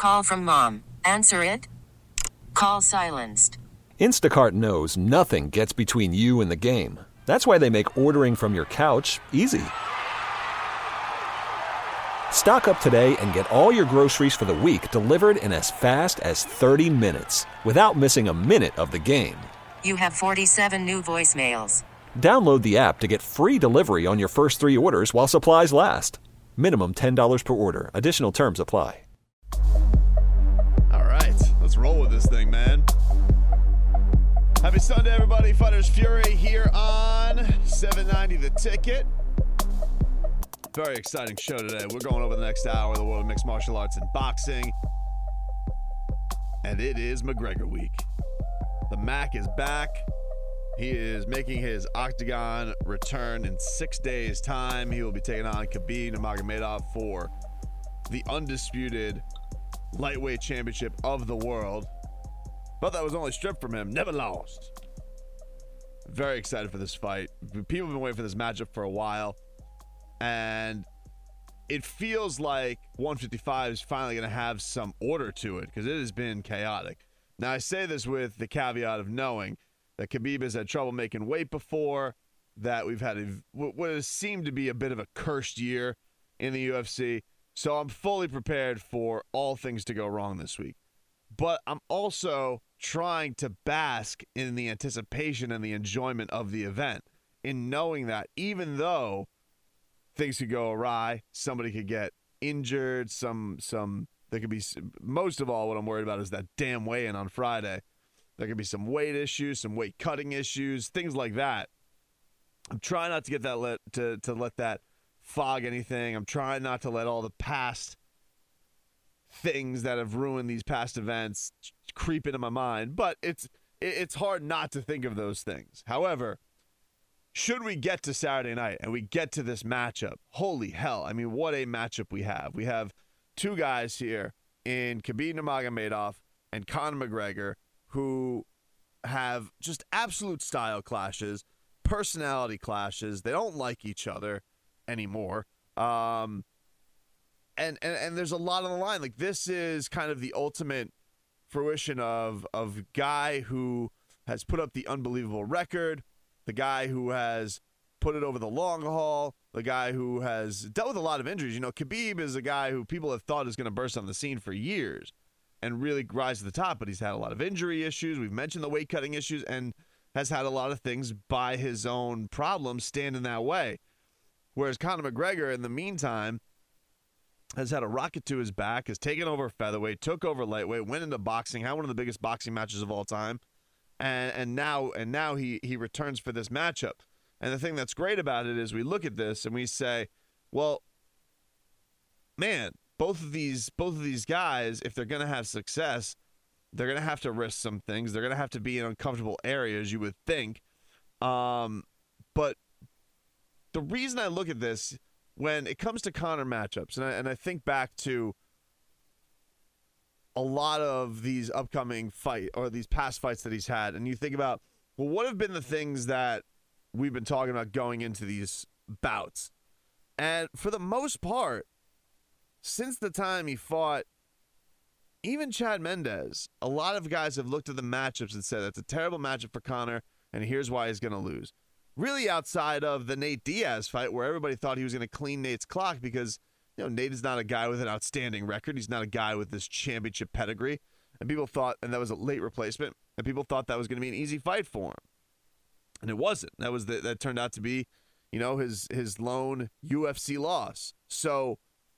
Call from mom. Answer it. Call silenced. Instacart knows nothing gets between you and the game. That's why they make ordering from your couch easy. Stock up today and get all your groceries for the week delivered in as fast as 30 minutes without missing a minute of the game. You have 47 new voicemails. Download the app to get free delivery on your first 3 orders while supplies last. Minimum $10 per order. Additional terms apply. All right, let's roll with this thing, man. Happy Sunday, everybody. Fighters Fury here on 790 The Ticket. Very exciting show today. We're going over the next hour, the world of mixed martial arts and boxing. And it is McGregor week. The Mac is back. He is making his Octagon return in 6 days' time. He will be taking on Khabib Nurmagomedov for the undisputed lightweight championship of the world. But that was only stripped from him. Never lost. Very excited for this fight. People have been waiting for this matchup for a while. And it feels like 155 is finally going to have some order to it because it has been chaotic. Now, I say this with the caveat of knowing that Khabib has had trouble making weight before, that we've had what has seemed to be a bit of a cursed year in the UFC. So I'm fully prepared for all things to go wrong this week. But I'm also trying to bask in the anticipation and the enjoyment of the event, in knowing that even though things could go awry, somebody could get injured, there could be, most of all, what I'm worried about is that damn weigh-in on Friday. There could be some weight issues, some weight cutting issues, things like that. I'm trying not to get that let that fog anything. I'm trying not to let all the past things that have ruined these past events creep into my mind. But it's hard not to think of those things. However, should we get to Saturday night and we get to this matchup, holy hell. I mean, what a matchup we have. We have two guys here in Khabib Nurmagomedov and Conor McGregor who have just absolute style clashes, personality clashes. They don't like each other anymore. And there's a lot on the line. Like, this is kind of the ultimate fruition of guy who has put up the unbelievable record, the guy who has put it over the long haul, the guy who has dealt with a lot of injuries. You know, Khabib is a guy who people have thought is going to burst on the scene for years and really rise to the top, but he's had a lot of injury issues. We've mentioned the weight cutting issues and has had a lot of things by his own problems stand in that way. Whereas Conor McGregor, in the meantime, has had a rocket to his back, has taken over featherweight, took over lightweight, went into boxing, had one of the biggest boxing matches of all time, and now he returns for this matchup. And the thing that's great about it is we look at this and we say, well, man, both of these guys, if they're going to have success, they're going to have to risk some things. They're going to have to be in uncomfortable areas, you would think. But the reason I look at this, when it comes to Conor matchups, and I think back to a lot of these upcoming these past fights that he's had, and you think about, well, what have been the things that we've been talking about going into these bouts? And for the most part, since the time he fought even Chad Mendes, a lot of guys have looked at the matchups and said, that's a terrible matchup for Conor, and here's why he's going to lose. Really outside of the Nate Diaz fight, where everybody thought he was going to clean Nate's clock because, you know, Nate is not a guy with an outstanding record. He's not a guy with this championship pedigree. And people thought, and that was a late replacement, and people thought that was going to be an easy fight for him. And it wasn't. That turned out to be, you know, his lone UFC loss. So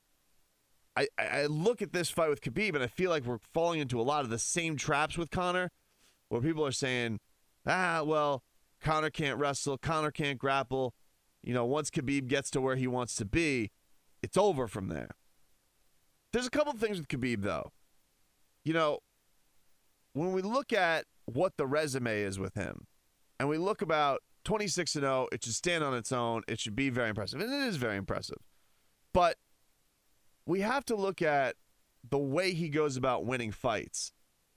I look at this fight with Khabib, and I feel like we're falling into a lot of the same traps with Conor, where people are saying, well, Conor can't wrestle, Conor can't grapple. You know, once Khabib gets to where he wants to be, it's over from there. There's a couple of things with Khabib, though. You know, when we look at what the resume is with him, and we look about 26-0, it should stand on its own. It should be very impressive. And it is very impressive. But we have to look at the way he goes about winning fights.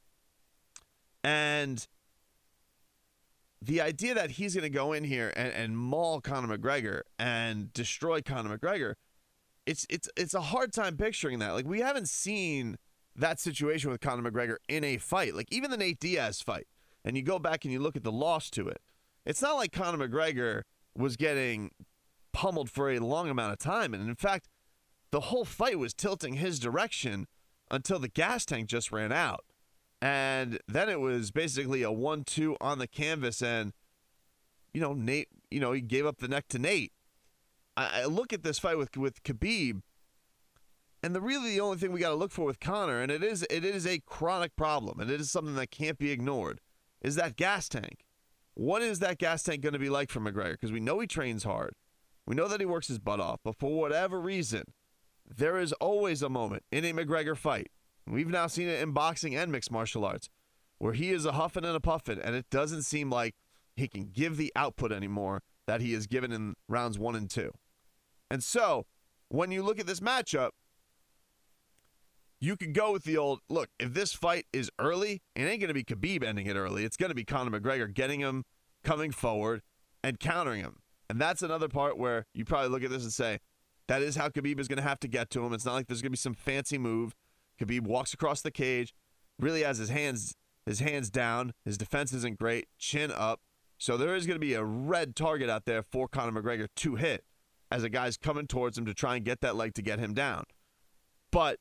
And the idea that he's going to go in here and maul Conor McGregor and destroy Conor McGregor, it's a hard time picturing that. Like, we haven't seen that situation with Conor McGregor in a fight, like even the Nate Diaz fight, and you go back and you look at the loss to it, it's not like Conor McGregor was getting pummeled for a long amount of time. And in fact, the whole fight was tilting his direction until the gas tank just ran out. And then it was basically a 1-2 on the canvas. And, Nate, he gave up the neck to Nate. I look at this fight with Khabib, and the only thing we got to look for with Conor, and it is a chronic problem, and it is something that can't be ignored, is that gas tank. What is that gas tank going to be like for McGregor? Because we know he trains hard. We know that he works his butt off. But for whatever reason, there is always a moment in a McGregor fight. We've now seen it in boxing and mixed martial arts where he is a huffing and a puffing, and it doesn't seem like he can give the output anymore that he has given in rounds 1 and 2. And so when you look at this matchup, you could go with the old, look, if this fight is early, it ain't going to be Khabib ending it early. It's going to be Conor McGregor getting him, coming forward, and countering him. And that's another part where you probably look at this and say, that is how Khabib is going to have to get to him. It's not like there's going to be some fancy move. Khabib walks across the cage, really has his hands down. His defense isn't great, chin up. So there is going to be a red target out there for Conor McGregor to hit as a guy's coming towards him to try and get that leg to get him down. But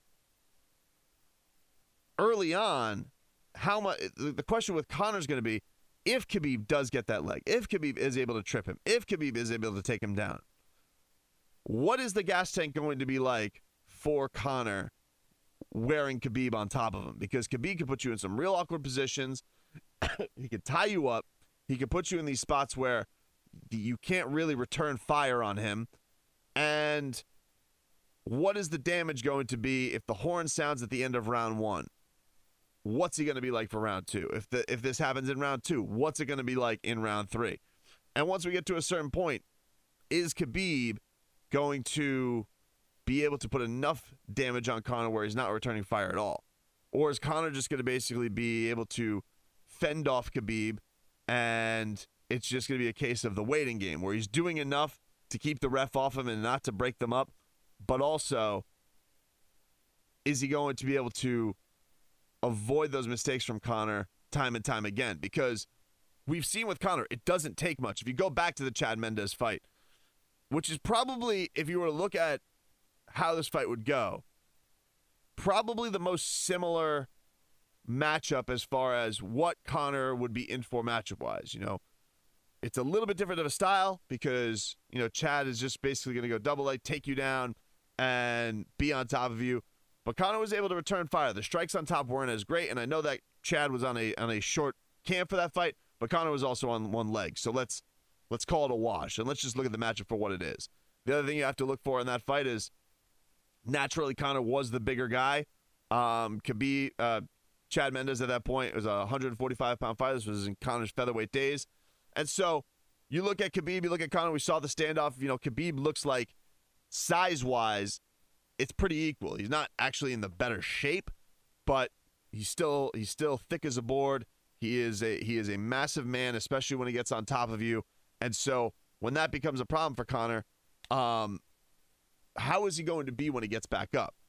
early on, how much the question with Conor is going to be if Khabib does get that leg, if Khabib is able to trip him, if Khabib is able to take him down, what is the gas tank going to be like for Conor wearing Khabib on top of him? Because Khabib can put you in some real awkward positions. He can tie you up. He can put you in these spots where you can't really return fire on him. And what is the damage going to be if the horn sounds at the end of round 1? What's he going to be like for round 2? If this happens in round 2, what's it going to be like in round 3? And once we get to a certain point, is Khabib going to be able to put enough damage on Conor where he's not returning fire at all? Or is Conor just going to basically be able to fend off Khabib, and it's just going to be a case of the waiting game where he's doing enough to keep the ref off him and not to break them up, but also is he going to be able to avoid those mistakes from Conor time and time again? Because we've seen with Conor, it doesn't take much. If you go back to the Chad Mendes fight, which is probably, if you were to look at how this fight would go, probably the most similar matchup as far as what Conor would be in for matchup-wise. It's a little bit different of a style because, Chad is just basically going to go double leg, take you down, and be on top of you. But Conor was able to return fire. The strikes on top weren't as great, and I know that Chad was on a short camp for that fight, but Conor was also on one leg. So let's call it a wash, and let's just look at the matchup for what it is. The other thing you have to look for in that fight is naturally Conor was the bigger guy. Chad Mendes at that point was a 145-pound fight. This was in Conor's featherweight days. And so you look at Khabib, you look at Conor, we saw the standoff. Khabib looks like size-wise, it's pretty equal. He's not actually in the better shape, but he's still thick as a board. He is a massive man, especially when he gets on top of you. And so when that becomes a problem for Conor, how is he going to be when he gets back up?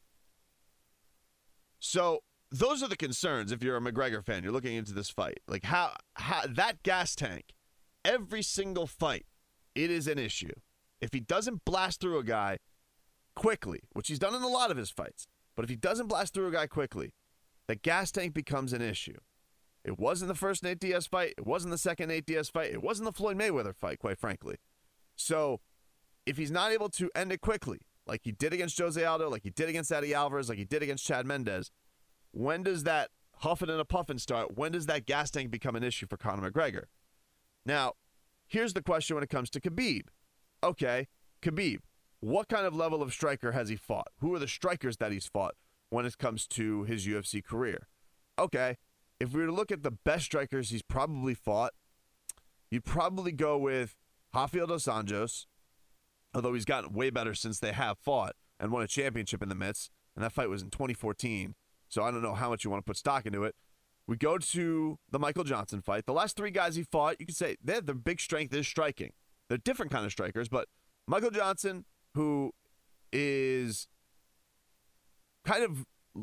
So those are the concerns if you're a McGregor fan. You're looking into this fight. Like how that gas tank, every single fight, it is an issue. If he doesn't blast through a guy quickly, which he's done in a lot of his fights, but if he doesn't blast through a guy quickly, the gas tank becomes an issue. It wasn't the first Nate Diaz fight. It wasn't the second Nate Diaz fight. It wasn't the Floyd Mayweather fight, quite frankly. So if he's not able to end it quickly, like he did against Jose Aldo, like he did against Eddie Alvarez, like he did against Chad Mendes, when does that huffing and a puffing start? When does that gas tank become an issue for Conor McGregor? Now, here's the question when it comes to Khabib. Okay, Khabib, what kind of level of striker has he fought? Who are the strikers that he's fought when it comes to his UFC career? Okay, if we were to look at the best strikers he's probably fought, you'd probably go with Rafael dos Anjos, although he's gotten way better since they have fought and won a championship in the midst, and that fight was in 2014, so I don't know how much you want to put stock into it. We go to the Michael Johnson fight. The last three guys he fought, you could say their big strength is striking. They're different kind of strikers, but Michael Johnson, who is kind of,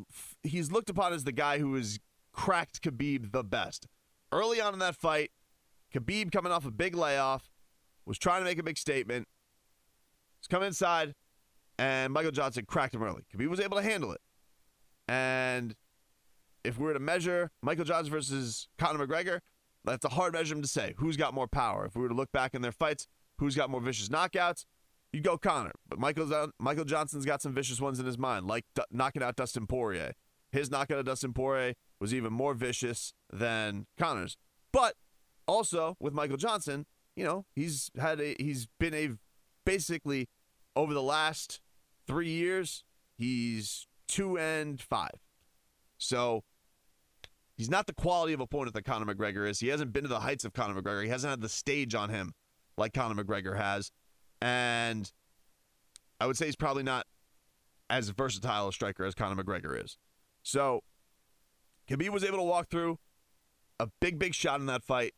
he's looked upon as the guy who has cracked Khabib the best. Early on in that fight, Khabib coming off a big layoff, was trying to make a big statement. He's come inside, and Michael Johnson cracked him early. Khabib was able to handle it. And if we were to measure Michael Johnson versus Conor McGregor, that's a hard measurement to say. Who's got more power? If we were to look back in their fights, who's got more vicious knockouts? You'd go Conor. But Michael Johnson's got some vicious ones in his mind, like knocking out Dustin Poirier. His knockout of Dustin Poirier was even more vicious than Conor's. But also, with Michael Johnson, he's been basically, over the last 3 years, he's 2-5. So he's not the quality of opponent that Conor McGregor is. He hasn't been to the heights of Conor McGregor. He hasn't had the stage on him like Conor McGregor has. And I would say he's probably not as versatile a striker as Conor McGregor is. So Khabib was able to walk through a big shot in that fight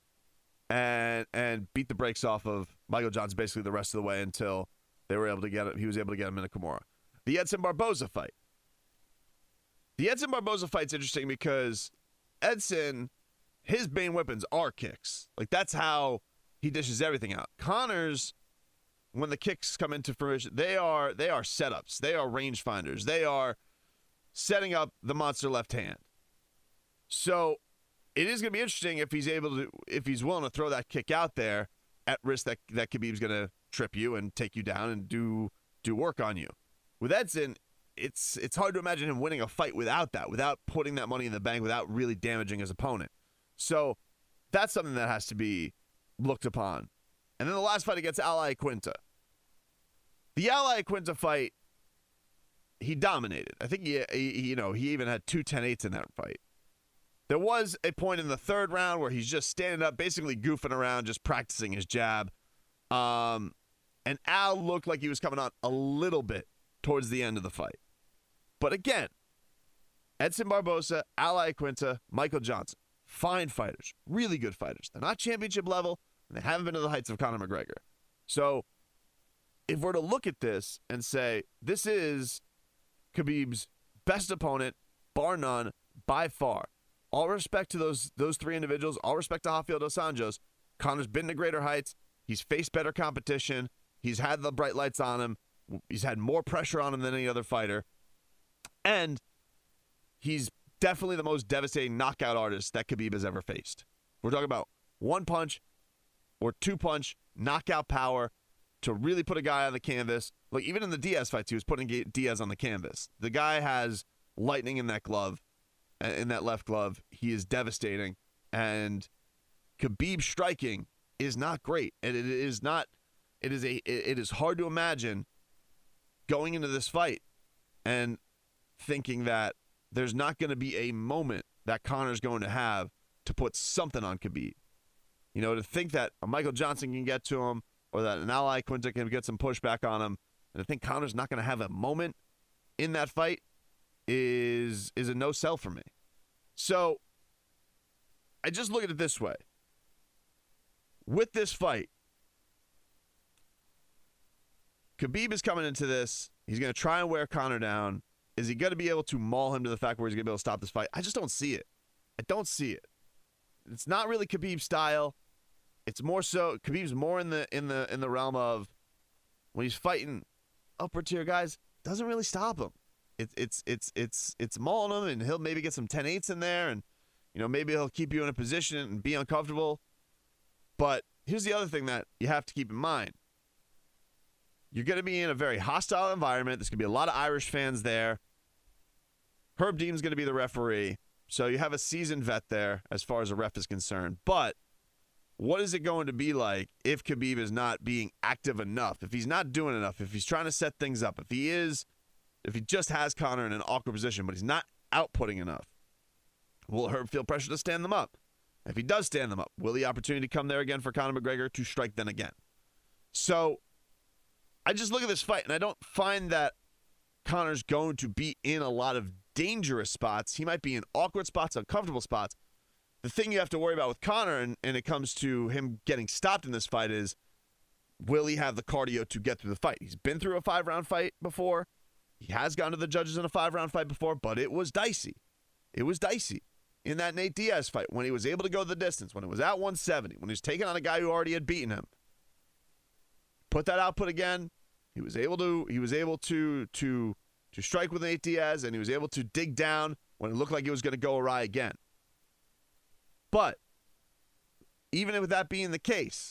and beat the brakes off of Michael Johnson basically the rest of the way until he was able to get him in a Kimura. The Edson Barboza fight. The Edson Barboza fight's interesting because Edson, his main weapons are kicks. Like, that's how he dishes everything out. Conor's, when the kicks come into fruition, they are setups. They are rangefinders. They are setting up the monster left hand. So it is going to be interesting if he's willing to throw that kick out there at risk that Khabib's going to trip you and take you down and do work on you. With Edson, it's hard to imagine him winning a fight without that, without putting that money in the bank, without really damaging his opponent. So that's something that has to be looked upon. And then the last fight against Al Iaquinta. The Al Iaquinta fight, he dominated. I think he even had 2 10-8s in that fight. There was a point in the third round where he's just standing up, basically goofing around, just practicing his jab. And Al looked like he was coming on a little bit towards the end of the fight. But again, Edson Barboza, Al Iaquinta, Michael Johnson, fine fighters, really good fighters. They're not championship level, and they haven't been to the heights of Conor McGregor. So if we're to look at this and say, this is Khabib's best opponent, bar none, by far. All respect to those 3 individuals, all respect to Rafael dos Anjos, Conor's been to greater heights. He's faced better competition. He's had the bright lights on him. He's had more pressure on him than any other fighter. And he's definitely the most devastating knockout artist that Khabib has ever faced. We're talking about 1 punch or 2 punch knockout power to really put a guy on the canvas. Like, even in the Diaz fights, he was putting Diaz on the canvas. The guy has lightning in that glove, in that left glove. He is devastating. And Khabib striking is not great. And it is hard to imagine going into this fight and thinking that there's not going to be a moment that Conor's going to have to put something on Khabib. To think that a Michael Johnson can get to him or that an Al Iaquinta can get some pushback on him, and I think Conor's not going to have a moment in that fight is a no-sell for me. So I just look at it this way. With this fight, Khabib is coming into this. He's going to try and wear Conor down. Is he going to be able to maul him to the fact where he's going to be able to stop this fight? I just don't see it. I don't see it. It's not really Khabib's style. It's more so Khabib's more in the realm of when he's fighting upper tier guys, doesn't really stop him. It's mauling him, and he'll maybe get some 10-8s in there, and maybe he'll keep you in a position and be uncomfortable. But here's the other thing that you have to keep in mind. You're going to be in a very hostile environment. There's going to be a lot of Irish fans there. Herb Dean's going to be the referee. So you have a seasoned vet there as far as a ref is concerned. But what is it going to be like if Khabib is not being active enough? If he's not doing enough, if he's trying to set things up, if he just has Conor in an awkward position, but he's not outputting enough, will Herb feel pressure to stand them up? If he does stand them up, will the opportunity come there again for Conor McGregor to strike them again? So I just look at this fight, and I don't find that Conor's going to be in a lot of dangerous spots. He might be in awkward spots, uncomfortable spots. The thing you have to worry about with Conor, and it comes to him getting stopped in this fight, is will he have the cardio to get through the fight? He's been through a 5-round fight before. He has gone to the judges in a 5-round fight before, but it was dicey. It was dicey in that Nate Diaz fight when he was able to go the distance, when it was at 170, when he was taking on a guy who already had beaten him. Put that output again. He was able to strike with Nate Diaz, and he was able to dig down when it looked like it was going to go awry again. But even with that being the case,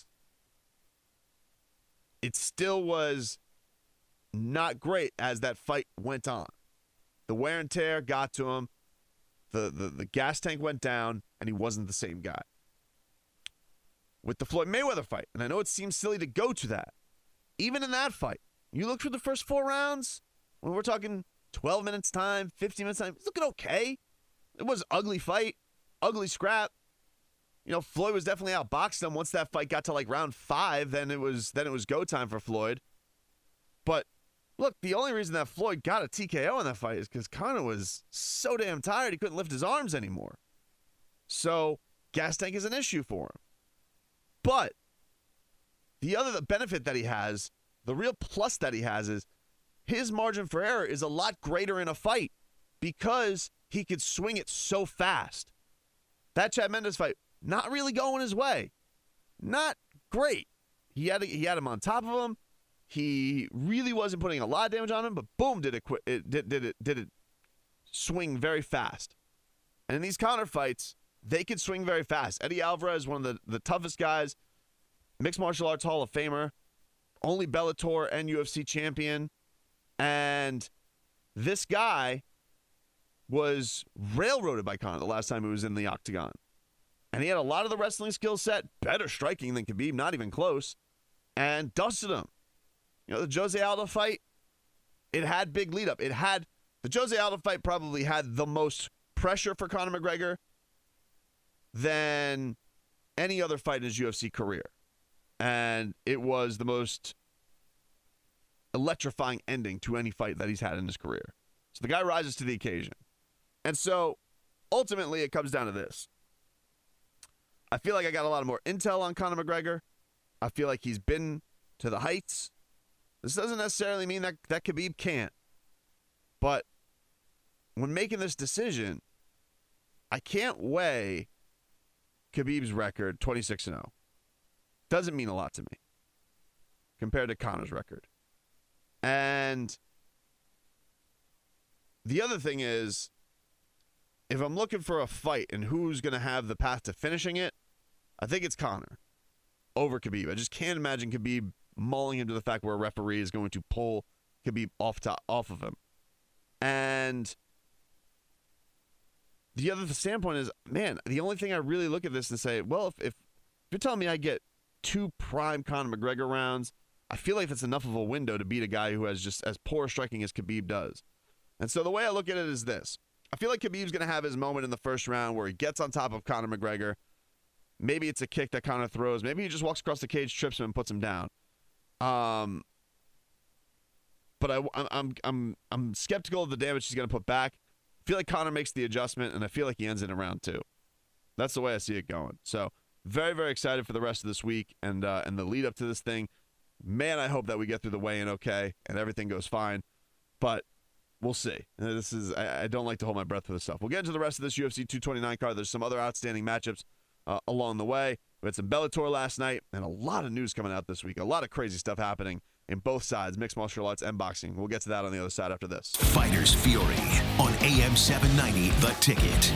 it still was not great as that fight went on. The wear and tear got to him. The gas tank went down, and he wasn't the same guy. With the Floyd Mayweather fight, and I know it seems silly to go to that, even in that fight, you look through the first 4 rounds, when we're talking 12 minutes time, 15 minutes time, it's looking okay. It was an ugly fight, ugly scrap. You know, Floyd was definitely outboxing him. Once that fight got to like round 5, then it was go time for Floyd. But look, the only reason that Floyd got a TKO in that fight is because Conor was so damn tired he couldn't lift his arms anymore. So gas tank is an issue for him. But the other benefit that he has, the real plus that he has, is his margin for error is a lot greater in a fight because he could swing it so fast. That Chad Mendes fight, not really going his way. Not great. He had him on top of him. He really wasn't putting a lot of damage on him, but boom, did it swing very fast. And in these Conor fights, they could swing very fast. Eddie Alvarez, one of the toughest guys, mixed martial arts Hall of Famer, only Bellator and UFC champion. And this guy was railroaded by Conor the last time he was in the octagon. And he had a lot of the wrestling skill set, better striking than Khabib, not even close, and dusted him. You know, the Jose Aldo fight, it had big lead up. The Jose Aldo fight probably had the most pressure for Conor McGregor than any other fight in his UFC career. And it was the most electrifying ending to any fight that he's had in his career. So the guy rises to the occasion. And so ultimately it comes down to this. I feel like I got a lot of more intel on Conor McGregor. I feel like he's been to the heights. This doesn't necessarily mean that Khabib can't. But when making this decision, I can't weigh Khabib's record, 26-0. Doesn't mean a lot to me compared to Conor's record. And the other thing is, if I'm looking for a fight and who's going to have the path to finishing it, I think it's Conor over Khabib. I just can't imagine Khabib mulling him to the fact where a referee is going to pull Khabib off of him. And the other standpoint is, man, the only thing I really look at this and say, well, if you're telling me I get 2 prime Conor McGregor rounds, I feel like that's enough of a window to beat a guy who has just as poor striking as Khabib does. And so the way I look at it is this. I feel like Khabib's going to have his moment in the first round where he gets on top of Conor McGregor. Maybe it's a kick that Conor throws. Maybe he just walks across the cage, trips him, and puts him down. But I'm skeptical of the damage he's going to put back. I feel like Conor makes the adjustment, and I feel like he ends it in round 2. That's the way I see it going. So very, very excited for the rest of this week and the lead up to this thing. Man, I hope that we get through the weigh-in okay and everything goes fine. But we'll see. I don't like to hold my breath for this stuff. We'll get into the rest of this UFC 229 card. There's some other outstanding matchups along the way. We had some Bellator last night and a lot of news coming out this week. A lot of crazy stuff happening in both sides, mixed martial arts and boxing. We'll get to that on the other side after this. Fighters Fury on AM 790, The Ticket.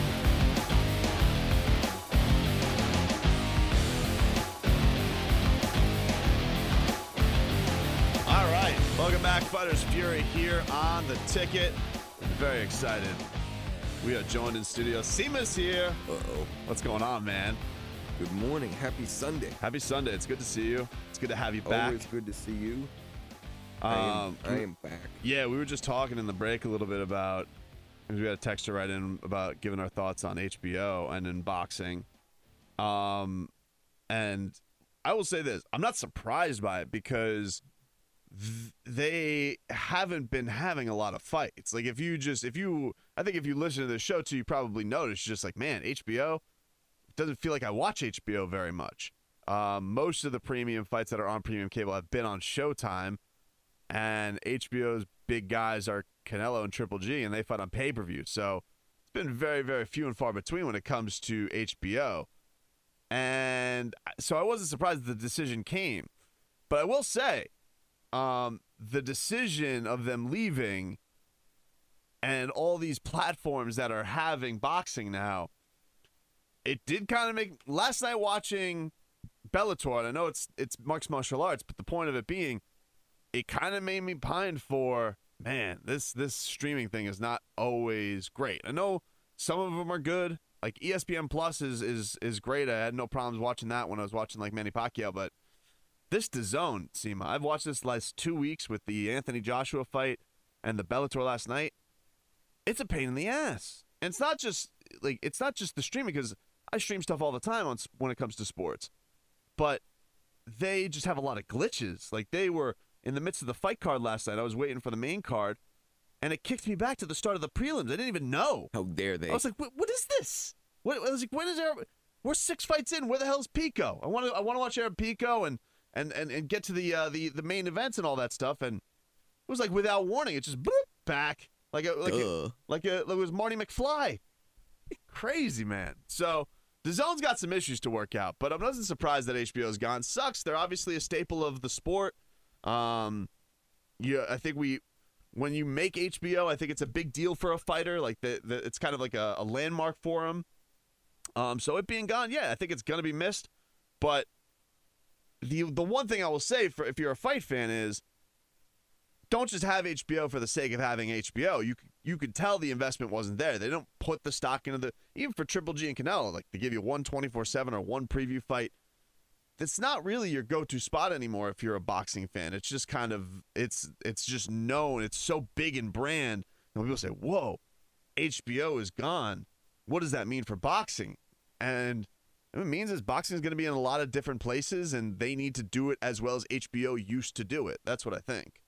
All right, welcome back. Fighters Fury here on The Ticket. I'm very excited. We are joined in studio. Seamus here. Uh-oh. What's going on, man? Good morning. Happy Sunday. Happy Sunday. It's good to see you. It's good to have you back. Always good to see you. I am back. Yeah, we were just talking in the break a little bit about, we had a texter right in about giving our thoughts on HBO and in boxing. And I will say this, I'm not surprised by it because they haven't been having a lot of fights. Like I think if you listen to this show too, you probably notice just like, man, HBO, it doesn't feel like I watch HBO very much. Most of the premium fights that are on premium cable have been on Showtime, and HBO's big guys are Canelo and Triple G, and they fight on pay-per-view. So it's been very, very few and far between when it comes to HBO. And so I wasn't surprised that the decision came. But I will say, the decision of them leaving and all these platforms that are having boxing now, it did kind of make... Last night watching Bellator, and I know it's mixed martial arts, but the point of it being, it kind of made me pine for, man, this streaming thing is not always great. I know some of them are good. Like ESPN Plus is great. I had no problems watching that when I was watching like Manny Pacquiao, but this DAZN, Seema, I've watched this last 2 weeks with the Anthony Joshua fight and the Bellator last night. It's a pain in the ass. And it's not just the streaming, because I stream stuff all the time when it comes to sports. But they just have a lot of glitches. Like, they were in the midst of the fight card last night. I was waiting for the main card, and it kicked me back to the start of the prelims. I didn't even know. How dare they? I was like, what is this? I was like, when is there? We're 6 fights in. Where the hell is Pico? I want to watch Aaron Pico and get to the main events and all that stuff. And it was like without warning, it just boop back like it was Marty McFly. Crazy, man. So DAZN's got some issues to work out, but I wasn't surprised that HBO's gone. Sucks. They're obviously a staple of the sport. I think when you make HBO, I think it's a big deal for a fighter. Like it's kind of like a landmark for him. So it being gone, yeah, I think it's gonna be missed. But the one thing I will say for if you're a fight fan is, don't just have HBO for the sake of having HBO. You could tell the investment wasn't there. They don't put the stock into even for Triple G and Canelo, like they give you one 24/7 or one preview fight. It's not really your go-to spot anymore if you're a boxing fan. It's just kind of it's just known. It's so big in brand. And people say, "Whoa, HBO is gone. What does that mean for boxing?" And what it means is boxing is going to be in a lot of different places, and they need to do it as well as HBO used to do it. That's what I think.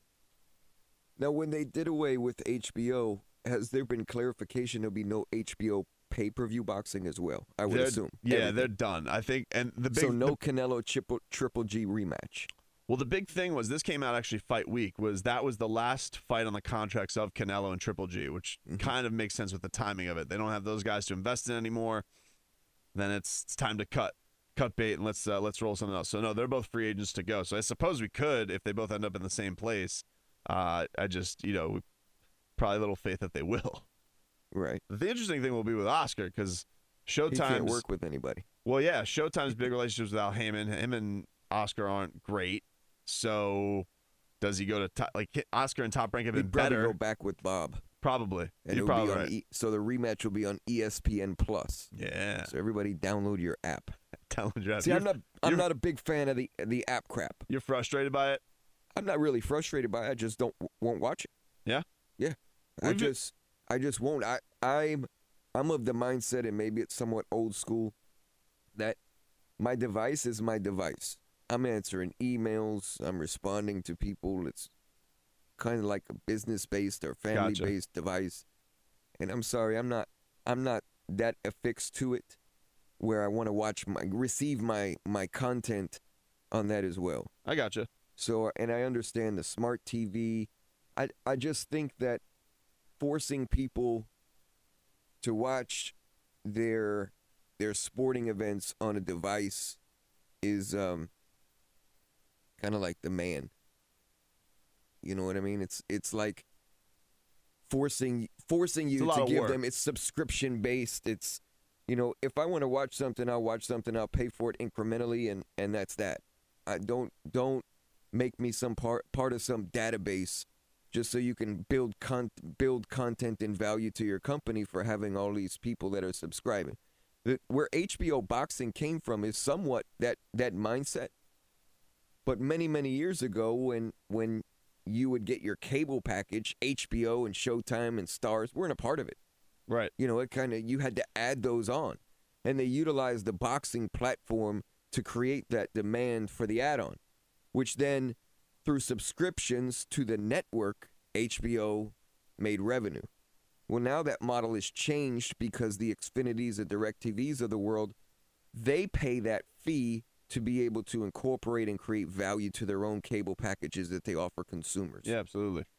Now, when they did away with HBO, has there been clarification there'll be no HBO pay-per-view boxing as well? I would assume. Yeah, everything. they're done. I think, and Canelo Triple G rematch. Well, the big thing was this came out actually fight week. That was the last fight on the contracts of Canelo and Triple G, which kind of makes sense with the timing of it. They don't have those guys to invest in anymore. Then it's time to cut bait and let's roll something else. So no, they're both free agents to go. So I suppose we could if they both end up in the same place. I just probably little faith that they will. Right. The interesting thing will be with Oscar because Showtime he can't work with anybody. Well, yeah, Showtime's big relationships with Al Heyman. Him and Oscar aren't great. So does he go to top? Like Oscar and Top Rank have been better. Go back with Bob. Probably. And You're probably right. So the rematch will be on ESPN Plus. Yeah. So everybody download your app. Download your app. See, I'm not a big fan of the app crap. You're frustrated by it? I'm not really frustrated by it. I just won't watch it. Yeah? Yeah. I just won't. I'm of the mindset, and maybe it's somewhat old school, that my device is my device. I'm answering emails. I'm responding to people. It's kind of like a business-based or family-based device. And I'm sorry, I'm not that affixed to it where I want to receive my content on that as well. I gotcha. So, and I understand the smart TV. I just think that forcing people to watch their sporting events on a device is kind of like the man. You know what I mean? It's like forcing you to give them. It's subscription based. It's, if I want to watch something, I'll watch something. I'll pay for it incrementally, and that's that. I don't make me some part of some database just so you can build content and value to your company for having all these people that are subscribing. Where HBO boxing came from is somewhat that mindset. But many, many years ago when you would get your cable package, HBO and Showtime and Stars weren't a part of it. Right. You had to add those on. And they utilized the boxing platform to create that demand for the add-on, which then, through subscriptions to the network, HBO made revenue. Well, now that model has changed because the Xfinities and DirecTVs of the world, they pay that fee to be able to incorporate and create value to their own cable packages that they offer consumers. Yeah, absolutely.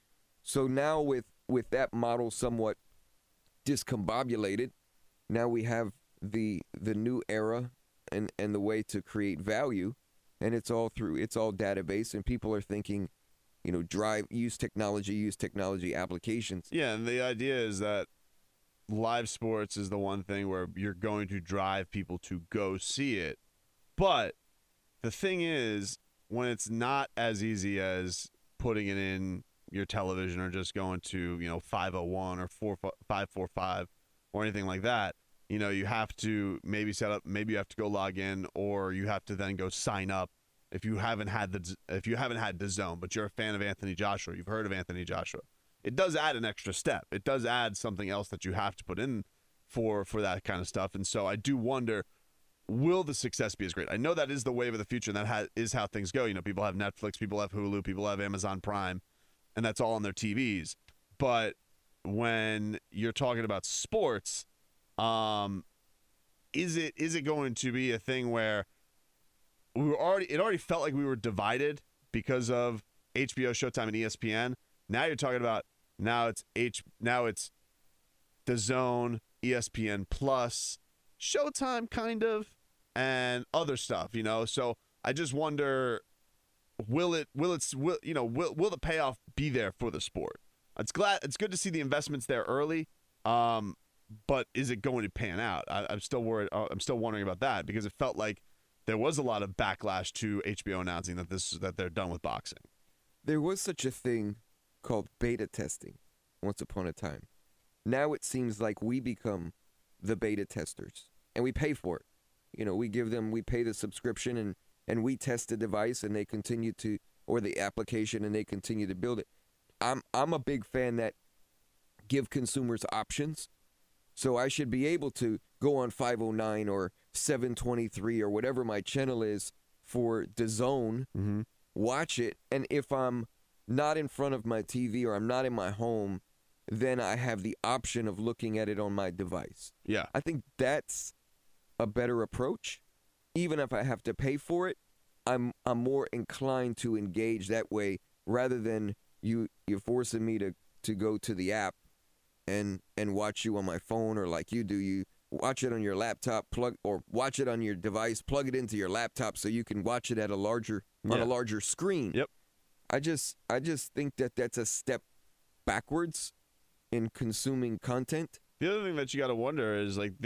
So now with that model somewhat discombobulated, now we have the new era and the way to create value, and it's all database, and people are thinking, use technology applications. Yeah, and the idea is that live sports is the one thing where you're going to drive people to go see it. But the thing is, when it's not as easy as putting it in your television or just going to, 501 or 545 or anything like that, you have to maybe set up, maybe you have to go log in, or you have to then go sign up if you haven't had DAZN, but you're a fan of Anthony Joshua, you've heard of Anthony Joshua. It does add an extra step. It does add something else that you have to put in for that kind of stuff. And so I do wonder, will the success be as great? I know that is the wave of the future, and that is how things go. People have Netflix, people have Hulu, people have Amazon Prime, and that's all on their TVs. But when you're talking about sports, is it going to be a thing where it already felt like we were divided because of HBO, Showtime, and ESPN? Now you're talking about now it's DAZN, ESPN Plus, Showtime kind of, and other stuff, So I just wonder, will the payoff be there for the sport? It's good to see the investments there early, but is it going to pan out? I'm still worried. I'm still wondering about that, because it felt like there was a lot of backlash to HBO announcing that they're done with boxing. There was such a thing called beta testing once upon a time. Now it seems like we become the beta testers, and we pay for it. We pay the subscription, and we test the device, and they continue to, or the application, and they continue to build it. I'm a big fan that give consumers options. So I should be able to go on 509 or 723 or whatever my channel is for DAZN, watch it, and if I'm not in front of my TV or I'm not in my home, then I have the option of looking at it on my device. Yeah. I think that's a better approach. Even if I have to pay for it, I'm more inclined to engage that way, rather than you're forcing me to go to the app and watch you on my phone, or like you do, you watch it on your laptop, or watch it on your device, plug it into your laptop so you can watch it at a larger screen. Yep. I just think that that's a step backwards in consuming content. The other thing that you got to wonder is, like,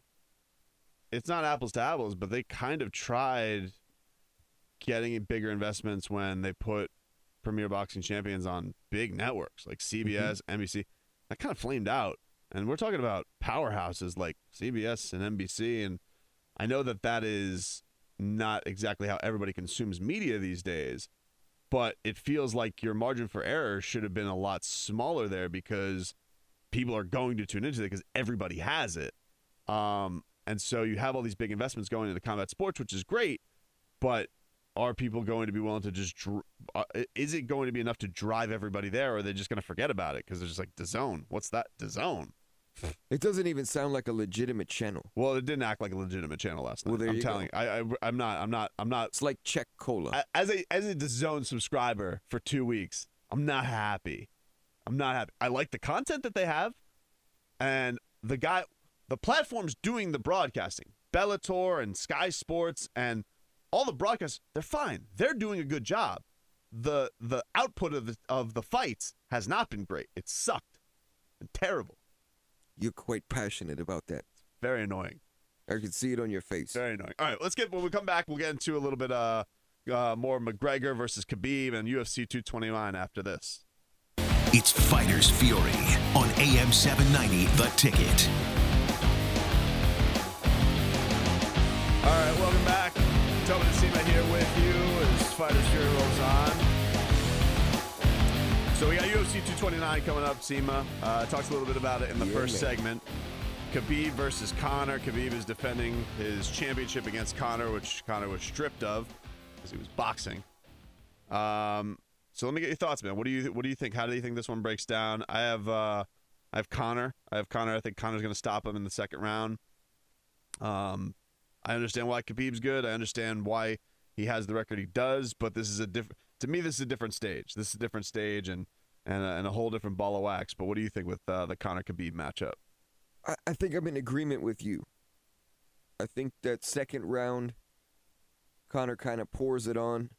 it's not apples to apples, but they kind of tried getting bigger investments when they put Premier Boxing Champions on big networks like CBS, NBC. That kind of flamed out. And we're talking about powerhouses like CBS and NBC. And I know that is not exactly how everybody consumes media these days, but it feels like your margin for error should have been a lot smaller there, because people are going to tune into it because everybody has it. And so you have all these big investments going into combat sports, which is great, but are people going to be willing to just is it going to be enough to drive everybody there, or are they just going to forget about it because they're just like, DAZN, what's that? DAZN. It doesn't even sound like a legitimate channel. Well, it didn't act like a legitimate channel last night. Well, there I'm you telling go. you. I'm not. It's like Czech Cola. As a DAZN subscriber for 2 weeks, I'm not happy. I like the content that they have, and the platforms doing the broadcasting, Bellator and Sky Sports and all the broadcasts, they're fine. They're doing a good job. The output of the fights has not been great. It sucked and terrible. You're quite passionate about that. Very annoying. I can see it on your face. Very annoying. All right, when we come back, we'll get into a little bit more McGregor versus Khabib and UFC 229 after this. It's Fighters Fury on AM 790, The Ticket. All right, welcome back. Tobin and Seema here with you as Fighters Fury rolls on. So we got UFC 229 coming up. Seema talks a little bit about it in the first segment. Khabib versus Conor. Khabib is defending his championship against Conor, which Conor was stripped of because he was boxing. So let me get your thoughts, man. What do you think? How do you think this one breaks down? I have Conor. I think Conor's going to stop him in the second round. I understand why Khabib's good. I understand why he has the record he does, but this is a different stage. This is a different stage, and and a whole different ball of wax. But what do you think with the Conor Khabib matchup? I think I'm in agreement with you. I think that second round, Conor kind of pours it on.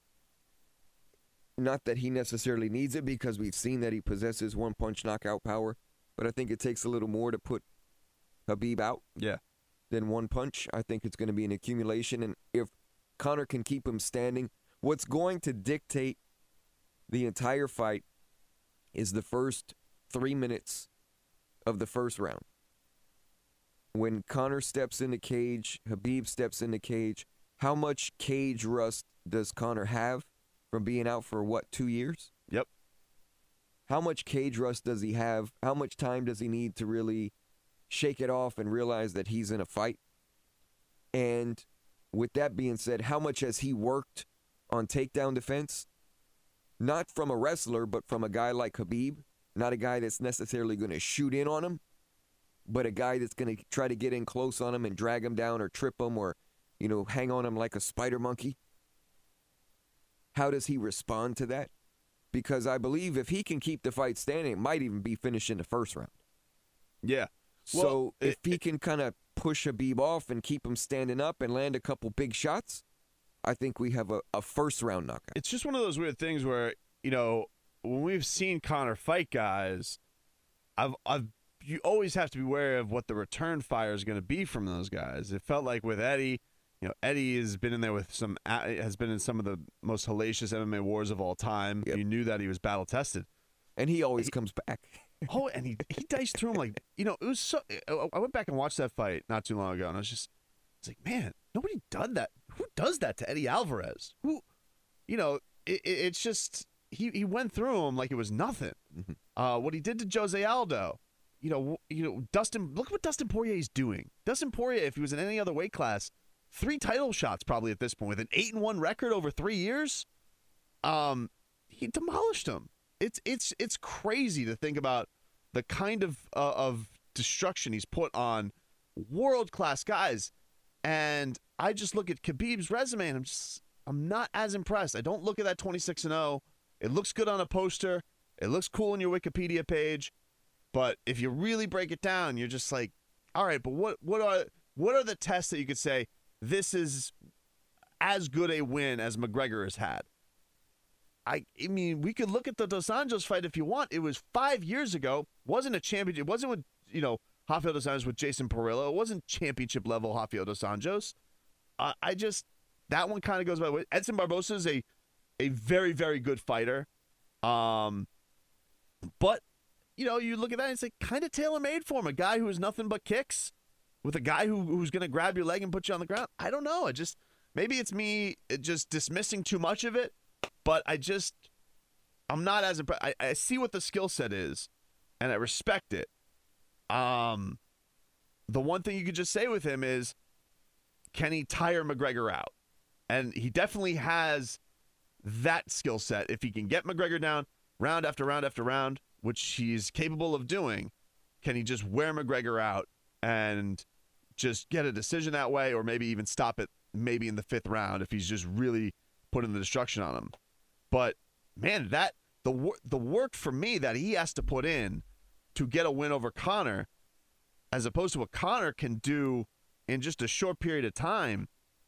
Not that he necessarily needs it, because we've seen that he possesses one-punch knockout power, but I think it takes a little more to put Khabib out than one punch. I think it's going to be an accumulation, and if Conor can keep him standing, what's going to dictate the entire fight is the first 3 minutes of the first round. When Conor steps in the cage, Khabib steps in the cage, how much cage rust does Conor have from being out for, 2 years? Yep. How much cage rust does he have? How much time does he need to really shake it off and realize that he's in a fight? And with that being said, how much has he worked on takedown defense? Not from a wrestler, but from a guy like Khabib. Not a guy that's necessarily going to shoot in on him, but a guy that's going to try to get in close on him and drag him down or trip him or, hang on him like a spider monkey. How does he respond to that? Because I believe if he can keep the fight standing, it might even be finished in the first round. Yeah. So if he can kind of push Khabib off and keep him standing up and land a couple big shots, I think we have a first-round knockout. It's just one of those weird things where, when we've seen Conor fight guys, you always have to be aware of what the return fire is going to be from those guys. It felt like with Eddie, Eddie has been in there with has been in some of the most hellacious MMA wars of all time. Yep. You knew that he was battle tested, and he always comes back. And he diced through him like, it was so. I went back and watched that fight not too long ago, and it's like, man, nobody done that. Who does that to Eddie Alvarez? Who, it's just he went through him like it was nothing. Mm-hmm. What he did to Jose Aldo, Dustin. Look what Dustin Poirier is doing. Dustin Poirier, if he was in any other weight class, 3 title shots probably at this point with an 8-1 record over 3 years. He demolished him. It's crazy to think about the kind of destruction he's put on world-class guys. And I just look at Khabib's resume, and I'm not as impressed. I don't look at that 26-0. It looks good on a poster. It looks cool on your Wikipedia page. But if you really break it down, you're just like, all right, but what are the tests that you could say this is as good a win as McGregor has had? I mean, we could look at the Dos Anjos fight if you want. It was 5 years ago. Wasn't a championship. It wasn't with, Rafael Dos Anjos with Jason Perillo. It wasn't championship level Rafael Dos Anjos. That one kind of goes by the way. Edson Barbosa is a very, very good fighter. But, you look at that and it's like kind of tailor-made for him. A guy who has nothing but kicks with a guy who's going to grab your leg and put you on the ground. I don't know. Maybe it's me just dismissing too much of it. But I'm not as impressed. I see what the skill set is, and I respect it. The one thing you could just say with him is, can he tire McGregor out? And he definitely has that skill set. If he can get McGregor down round after round after round, which he's capable of doing, can he just wear McGregor out and just get a decision that way, or maybe even stop it maybe in the 5th round if he's just really putting the destruction on him? But man, that the work for me that he has to put in to get a win over Conor, as opposed to what Conor can do in just a short period of time,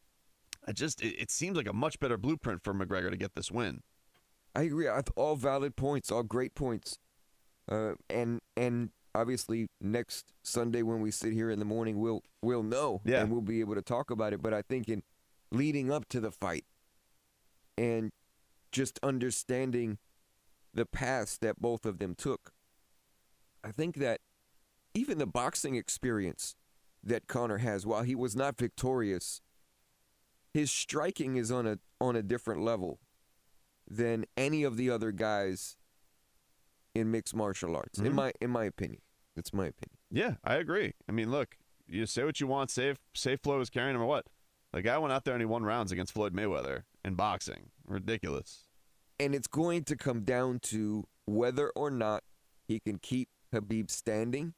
it seems like a much better blueprint for McGregor to get this win. I agree. All valid points, all great points, and obviously next Sunday when we sit here in the morning, we'll know, and we'll be able to talk about it. But I think in leading up to the fight, and just understanding the paths that both of them took, I think that even the boxing experience that Conor has, while he was not victorious, his striking is on a different level than any of the other guys in mixed martial arts. Mm-hmm. In my opinion. That's my opinion. Yeah, I agree. I mean, look, you say what you want, say Floyd was carrying him or what. The guy went out there and he won rounds against Floyd Mayweather in boxing. Ridiculous. And it's going to come down to whether or not he can keep Khabib standing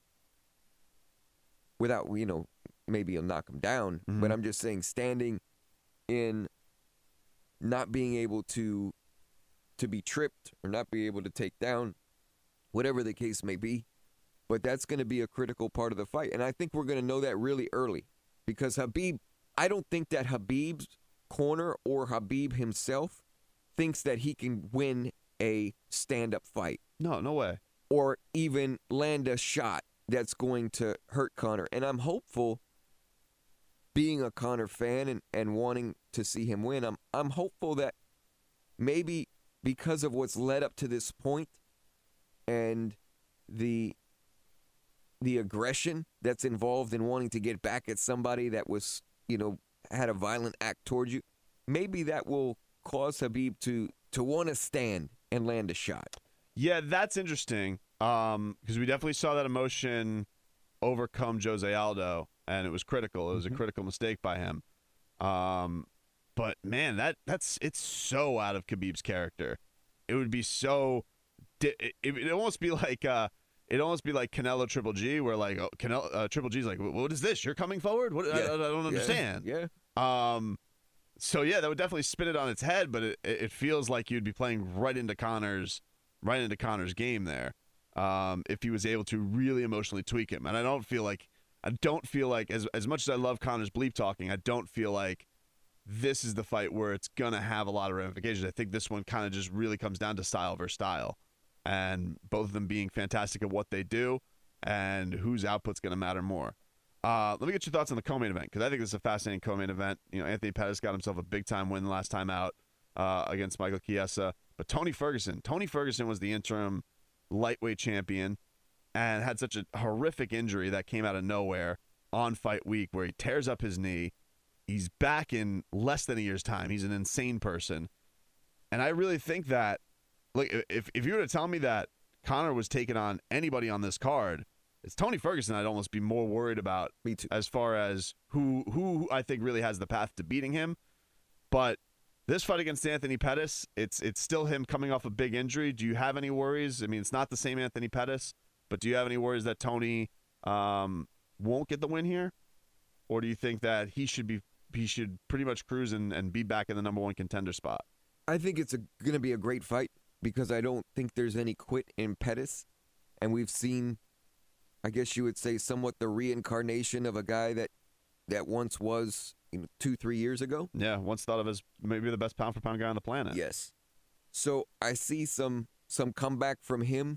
without, maybe he'll knock him down. Mm-hmm. But I'm just saying standing in not being able to be tripped or not be able to take down whatever the case may be. But that's going to be a critical part of the fight. And I think we're going to know that really early because Khabib, I don't think that Khabib's corner or Khabib himself thinks that he can win a stand-up fight. No way. Or even land a shot that's going to hurt Conor. And I'm hopeful, being a Conor fan and wanting to see him win, I'm hopeful that maybe because of what's led up to this point and the aggression that's involved in wanting to get back at somebody that was, had a violent act towards you, maybe that will cause Khabib to want to stand and land a shot. Yeah, that's interesting because we definitely saw that emotion overcome Jose Aldo, and it was critical. It was a critical mistake by him. But man, it's so out of Khabib's character. It would be so. It almost be like. It'd almost be like Canelo Triple G, where like Triple G's like, what is this? You're coming forward? What? Yeah. I don't understand. Yeah. So yeah, that would definitely spin it on its head, but it feels like you'd be playing right into Conor's game there, if he was able to really emotionally tweak him. And I don't feel like as much as I love Conor's bleep talking, I don't feel like this is the fight where it's gonna have a lot of ramifications. I think this one kind of just really comes down to style versus style. And both of them being fantastic at what they do and whose output's going to matter more. Let me get your thoughts on the co-main event, because I think this is a fascinating co-main event. Anthony Pettis got himself a big-time win last time out against Michael Chiesa. But Tony Ferguson was the interim lightweight champion and had such a horrific injury that came out of nowhere on fight week where he tears up his knee. He's back in less than a year's time. He's an insane person. And I really think that, look, if you were to tell me that Conor was taking on anybody on this card, it's Tony Ferguson I'd almost be more worried about. Me too. As far as who I think really has the path to beating him. But this fight against Anthony Pettis, it's still him coming off a big injury. Do you have any worries? I mean, it's not the same Anthony Pettis, but do you have any worries that Tony won't get the win here? Or do you think that he should pretty much cruise and be back in the number one contender spot? I think it's going to be a great fight, because I don't think there's any quit in Pettis. And we've seen, I guess you would say, somewhat the reincarnation of a guy that once was 2-3 years ago. Yeah, once thought of as maybe the best pound-for-pound guy on the planet. Yes. So I see some comeback from him.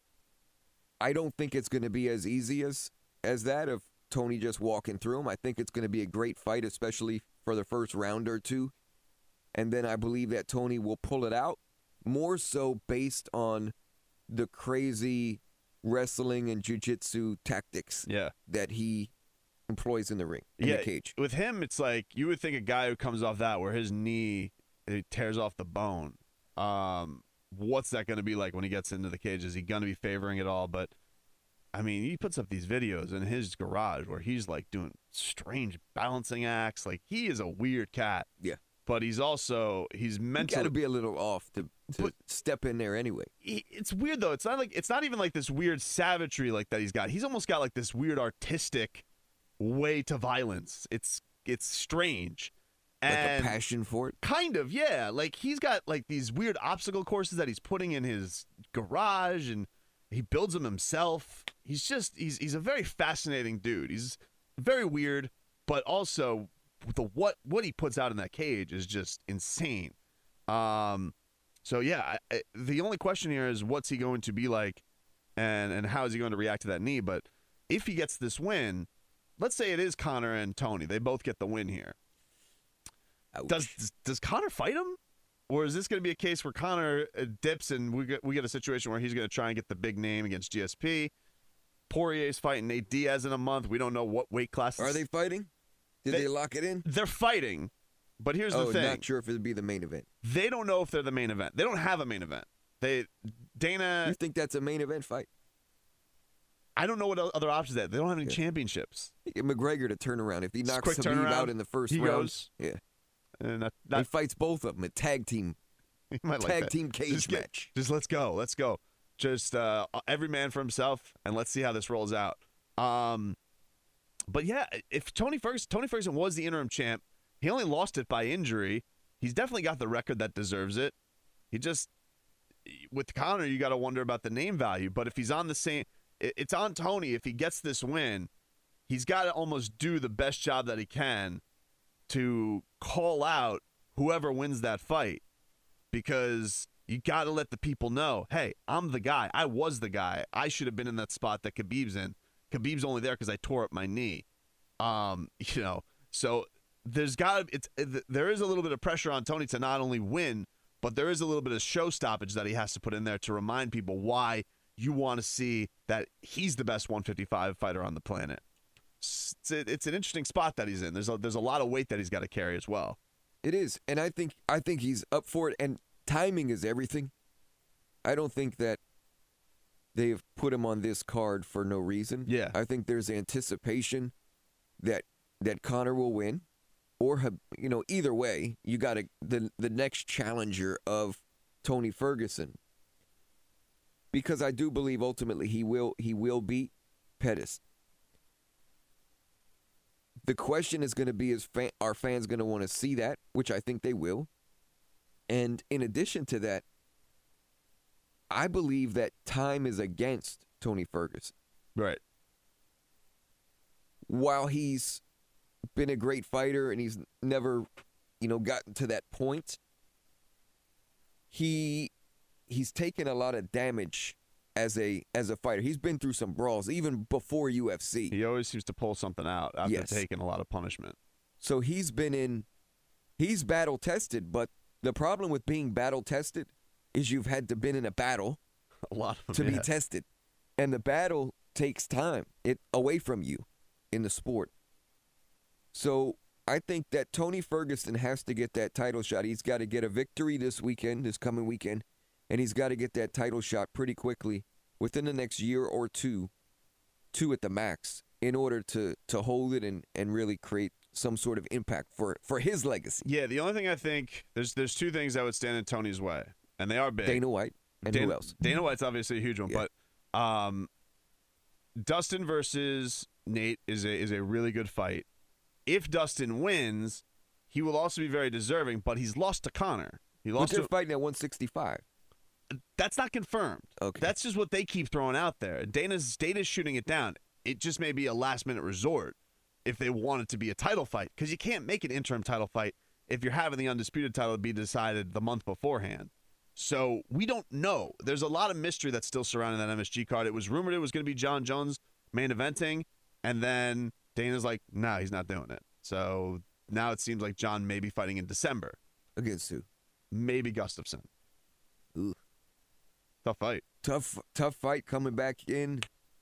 I don't think it's going to be as easy as that of Tony just walking through him. I think it's going to be a great fight, especially for the first round or two. And then I believe that Tony will pull it out, more so based on the crazy wrestling and jiu-jitsu tactics that he employs in the ring, in the cage. With him, it's like you would think a guy who comes off that where his knee tears off the bone. What's that going to be like when he gets into the cage? Is he going to be favoring it all? But, I mean, he puts up these videos in his garage where he's like doing strange balancing acts. Like, he is a weird cat. Yeah. But he's mentally got to be a little off to step in there anyway. It's weird though. It's not even like this weird savagery like that he's got. He's almost got like this weird artistic way to violence. It's strange. Like and a passion for it? Kind of, yeah. Like he's got like these weird obstacle courses that he's putting in his garage and he builds them himself. He's a very fascinating dude. He's very weird, but also what he puts out in that cage is just insane. So yeah, the only question here is what's he going to be like, and how is he going to react to that knee? But if he gets this win, let's say it is Conor and Tony, they both get the win here. Ouch. Does Conor fight him, or is this going to be a case where Conor dips and we get a situation where he's going to try and get the big name against GSP? Poirier's fighting Nate Diaz in a month. We don't know what weight classes. Are they fighting? Did they lock it in? They're fighting, but here's the thing. Not sure if it'd be the main event. They don't know if they're the main event. They don't have a main event. Dana. You think that's a main event fight? I don't know what other options they have. They don't have any championships. Get McGregor to turn around. If he knocks Khabib out in the first round, goes. Yeah. And he fights both of them. A tag team. Team cage match. Just let's go. Just every man for himself, and let's see how this rolls out. But yeah, if Tony Ferguson was the interim champ, he only lost it by injury. He's definitely got the record that deserves it. with Conor, you got to wonder about the name value. But if he's on the same, it's on Tony. If he gets this win, he's got to almost do the best job that he can to call out whoever wins that fight, because you got to let the people know, hey, I'm the guy. I was the guy. I should have been in that spot that Khabib's in. Khabib's only there because I tore up my knee. So there is a little bit of pressure on Tony to not only win, but there is a little bit of show stoppage that he has to put in there to remind people why you want to see that he's the best 155 fighter on the planet. It's an interesting spot that he's in. There's a lot of weight that he's got to carry as well. It is, and I think he's up for it. And timing is everything. I don't think that they've put him on this card for no reason. Yeah, I think there's anticipation that Conor will win, or either way, you got the next challenger of Tony Ferguson, because I do believe ultimately he will beat Pettis. The question is going to be, are fans going to want to see that, which I think they will. And in addition to that, I believe that time is against Tony Ferguson. Right. While he's been a great fighter and he's never, gotten to that point, he's taken a lot of damage as a fighter. He's been through some brawls even before UFC. He always seems to pull something out after taking a lot of punishment. So he's battle tested, but the problem with being battle tested is you've had to been in a battle to be tested. And the battle takes time away from you in the sport. So I think that Tony Ferguson has to get that title shot. He's got to get a victory this coming weekend, and he's got to get that title shot pretty quickly within the next year or two at the max, in order to hold it and really create some sort of impact for his legacy. Yeah, the only thing I think, there's two things that would stand in Tony's way, and they are big. Dana White and who else? Dana White's obviously a huge one, but Dustin versus Nate is a really good fight. If Dustin wins, he will also be very deserving, but he's lost to Conor. But they're fighting at 165. That's not confirmed. Okay. That's just what they keep throwing out there. Dana's shooting it down. It just may be a last-minute resort if they want it to be a title fight, because you can't make an interim title fight if you're having the undisputed title to be decided the month beforehand. So we don't know. There's a lot of mystery that's still surrounding that MSG card. It was rumored it was going to be John Jones main eventing, and then Dana's like, nah, he's not doing it. So now it seems like John may be fighting in December. Against who? Maybe Gustafsson. Ooh. Tough fight. Tough fight coming back in.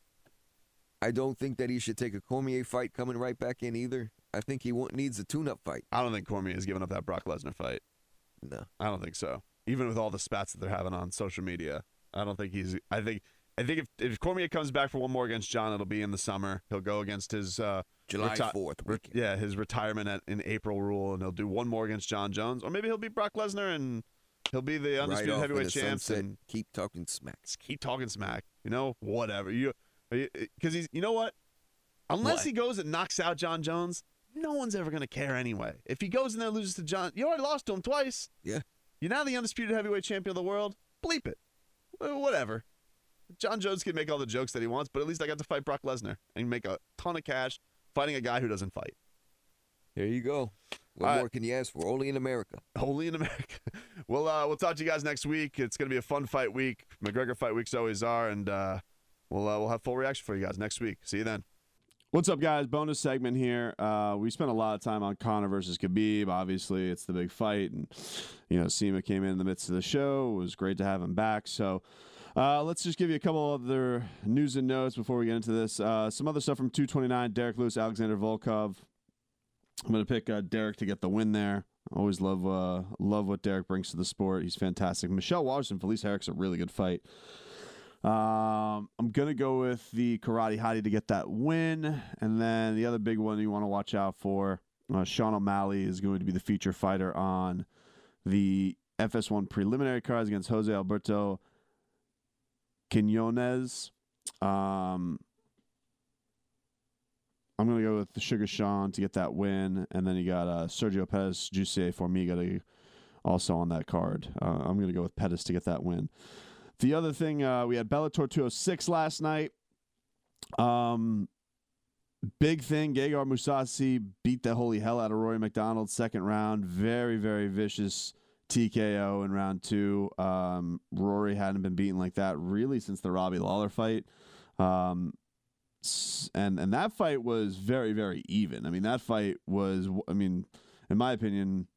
I don't think that he should take a Cormier fight coming right back in either. I think he needs a tune-up fight. I don't think Cormier is giving up that Brock Lesnar fight. No. I don't think so. Even with all the spats that they're having on social media, I don't think he's. I think if Cormier comes back for one more against John, it'll be in the summer. He'll go against his July 4th weekend. Yeah, his retirement in April rule, and he'll do one more against John Jones, or maybe he'll beat Brock Lesnar and he'll be the undisputed heavyweight champ and keep talking smack. Keep talking smack. Whatever. Because he's. You know what? Unless he goes and knocks out John Jones, no one's ever gonna care anyway. If he goes in there and loses to John, you already lost to him twice. Yeah. You're now the undisputed heavyweight champion of the world. Bleep it. Whatever. John Jones can make all the jokes that he wants, but at least I got to fight Brock Lesnar and make a ton of cash fighting a guy who doesn't fight. There you go. What more can you ask for? Only in America. Only in America. We'll talk to you guys next week. It's going to be a fun fight week. McGregor fight weeks always are, and we'll have full reaction for you guys next week. See you then. What's up, guys? Bonus segment here. We spent a lot of time on Conor versus Khabib. Obviously, it's the big fight, and Sema came in the midst of the show. It was great to have him back. So let's just give you a couple other news and notes before we get into this. Some other stuff from 229. Derek Lewis, Alexander Volkov. I'm going to pick Derek to get the win there. Always love what Derek brings to the sport. He's fantastic. Michelle Waterson, Felice Herrick's a really good fight. I'm going to go with the Karate Hottie to get that win. And then the other big one you want to watch out for, Sean O'Malley is going to be the feature fighter on the FS1 preliminary cards against Jose Alberto Quinones. I'm going to go with the Sugar Sean to get that win. And then you got Sergio Perez, Juicy Formiga also on that card. I'm going to go with Pettis to get that win. The other thing, we had Bellator 206 last night. Big thing, Gegard Mousasi beat the holy hell out of Rory McDonald second round. Very, very vicious TKO in round 2. Rory hadn't been beaten like that really since the Robbie Lawler fight. And that fight was very, very even. I mean, that fight was, in my opinion,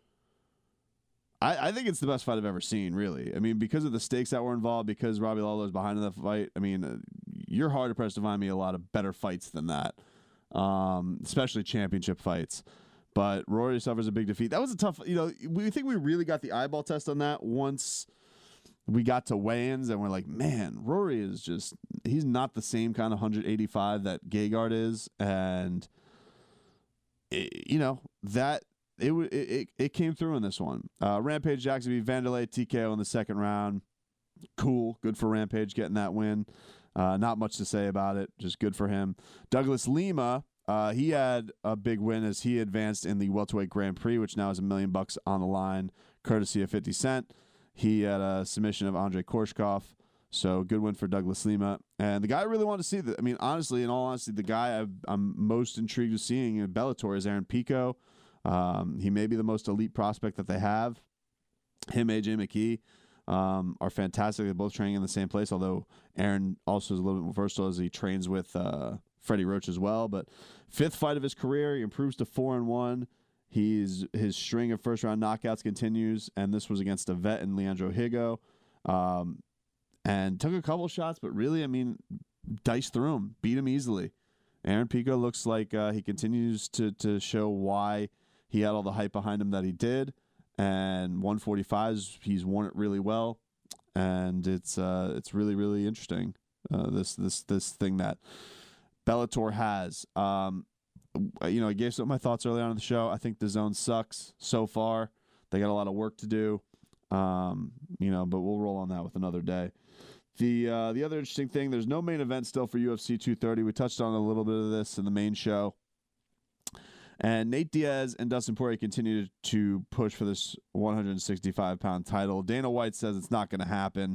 I think it's the best fight I've ever seen, really. I mean, because of the stakes that were involved, because Robbie Lawler was behind in the fight, you're hard-pressed to find me a lot of better fights than that, especially championship fights. But Rory suffers a big defeat. That was a tough, we think we really got the eyeball test on that once we got to weigh-ins, and we're like, man, Rory is just, he's not the same kind of 185 that Gegard is, and, it came through in this one. Rampage Jackson beat Vanderlei TKO in the second round. Cool. Good for Rampage getting that win. Not much to say about it. Just good for him. Douglas Lima, he had a big win as he advanced in the welterweight Grand Prix, which now is $1 million on the line, courtesy of 50 Cent. He had a submission of Andrei Korshkov. So good win for Douglas Lima. And the guy I really wanted to see, honestly, in all honesty, the guy I'm most intrigued with seeing in Bellator is Aaron Pico. He may be the most elite prospect that they have. Him, AJ McKee, are fantastic. They're both training in the same place, although Aaron also is a little bit more versatile as he trains with Freddie Roach as well. But 5th fight of his career, he improves to 4-1. His string of first-round knockouts continues, and this was against a vet in Leandro Higo. And took a couple shots, but really, diced through him, beat him easily. Aaron Pico looks like he continues to show why he had all the hype behind him that he did, and 145s, he's worn it really well, and it's really, really interesting. This thing that Bellator has. I gave some of my thoughts early on in the show. I think DAZN sucks so far. They got a lot of work to do, but we'll roll on that with another day. The other interesting thing, there's no main event still for UFC 230. We touched on a little bit of this in the main show. And Nate Diaz and Dustin Poirier continue to push for this 165-pound title. Dana White says it's not going to happen.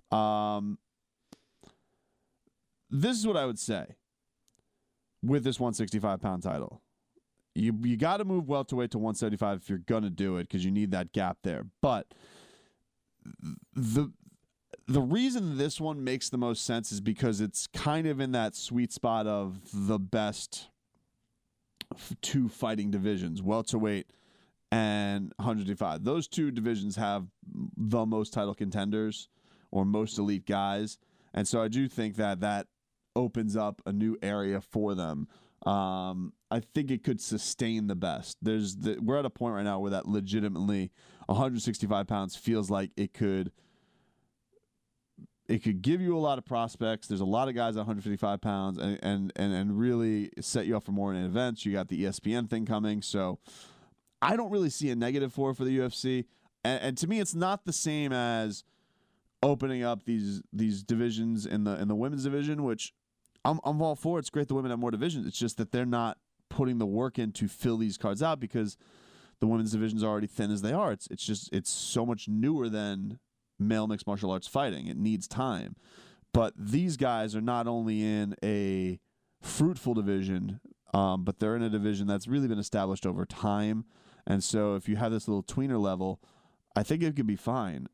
This is what I would say with this 165-pound title. You got to move welterweight to 175 if you're going to do it, because you need that gap there. But the reason this one makes the most sense is because it's kind of in that sweet spot of the best 2 fighting divisions, welterweight and 155. Those 2 divisions have the most title contenders or most elite guys. And so I do think that opens up a new area for them. I think it could sustain the best. We're at a point right now where that legitimately 165 pounds feels like it could give you a lot of prospects. There's a lot of guys at 155 pounds and really set you up for more in events. You got the ESPN thing coming. So I don't really see a negative for the UFC. And to me, it's not the same as opening up these divisions in the women's division, which I'm all for. It's great the women have more divisions. It's just that they're not putting the work in to fill these cards out because the women's divisions are already thin as they are. It's so much newer than male mixed martial arts fighting. It needs time. But these guys are not only in a fruitful division, but they're in a division that's really been established over time. And so if you have this little tweener level, I think it could be fine.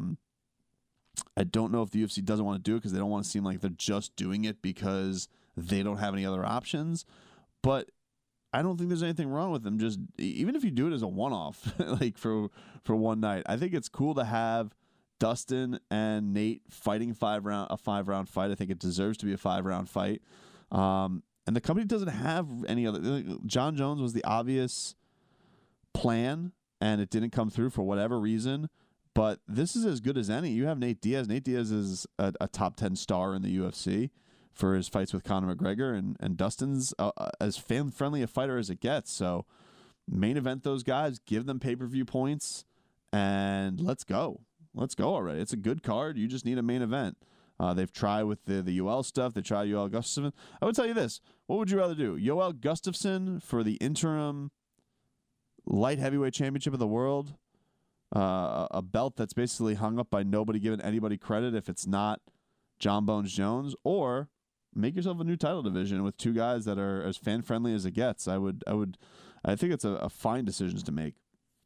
I don't know if the UFC doesn't want to do it because they don't want to seem like they're just doing it because they don't have any other options. But I don't think there's anything wrong with them. Just even if you do it as a one-off, like for one night, I think it's cool to have Dustin and Nate fighting a 5-round fight. I think it deserves to be a 5-round fight. And the company doesn't have any other. John Jones was the obvious plan, and it didn't come through for whatever reason. But this is as good as any. You have Nate Diaz. Nate Diaz is a top 10 star in the UFC for his fights with Conor McGregor, and Dustin's as fan-friendly a fighter as it gets. So main event those guys, give them pay-per-view points, and let's go. Let's go already. It's a good card. You just need a main event. They've tried with the Yoel stuff. They tried Yoel Gustafsson. I would tell you this. What would you rather do? Yoel Gustafsson for the interim light heavyweight championship of the world, a belt that's basically hung up by nobody giving anybody credit if it's not John Bones Jones, or make yourself a new title division with two guys that are as fan friendly as it gets. I think it's a fine decisions to make.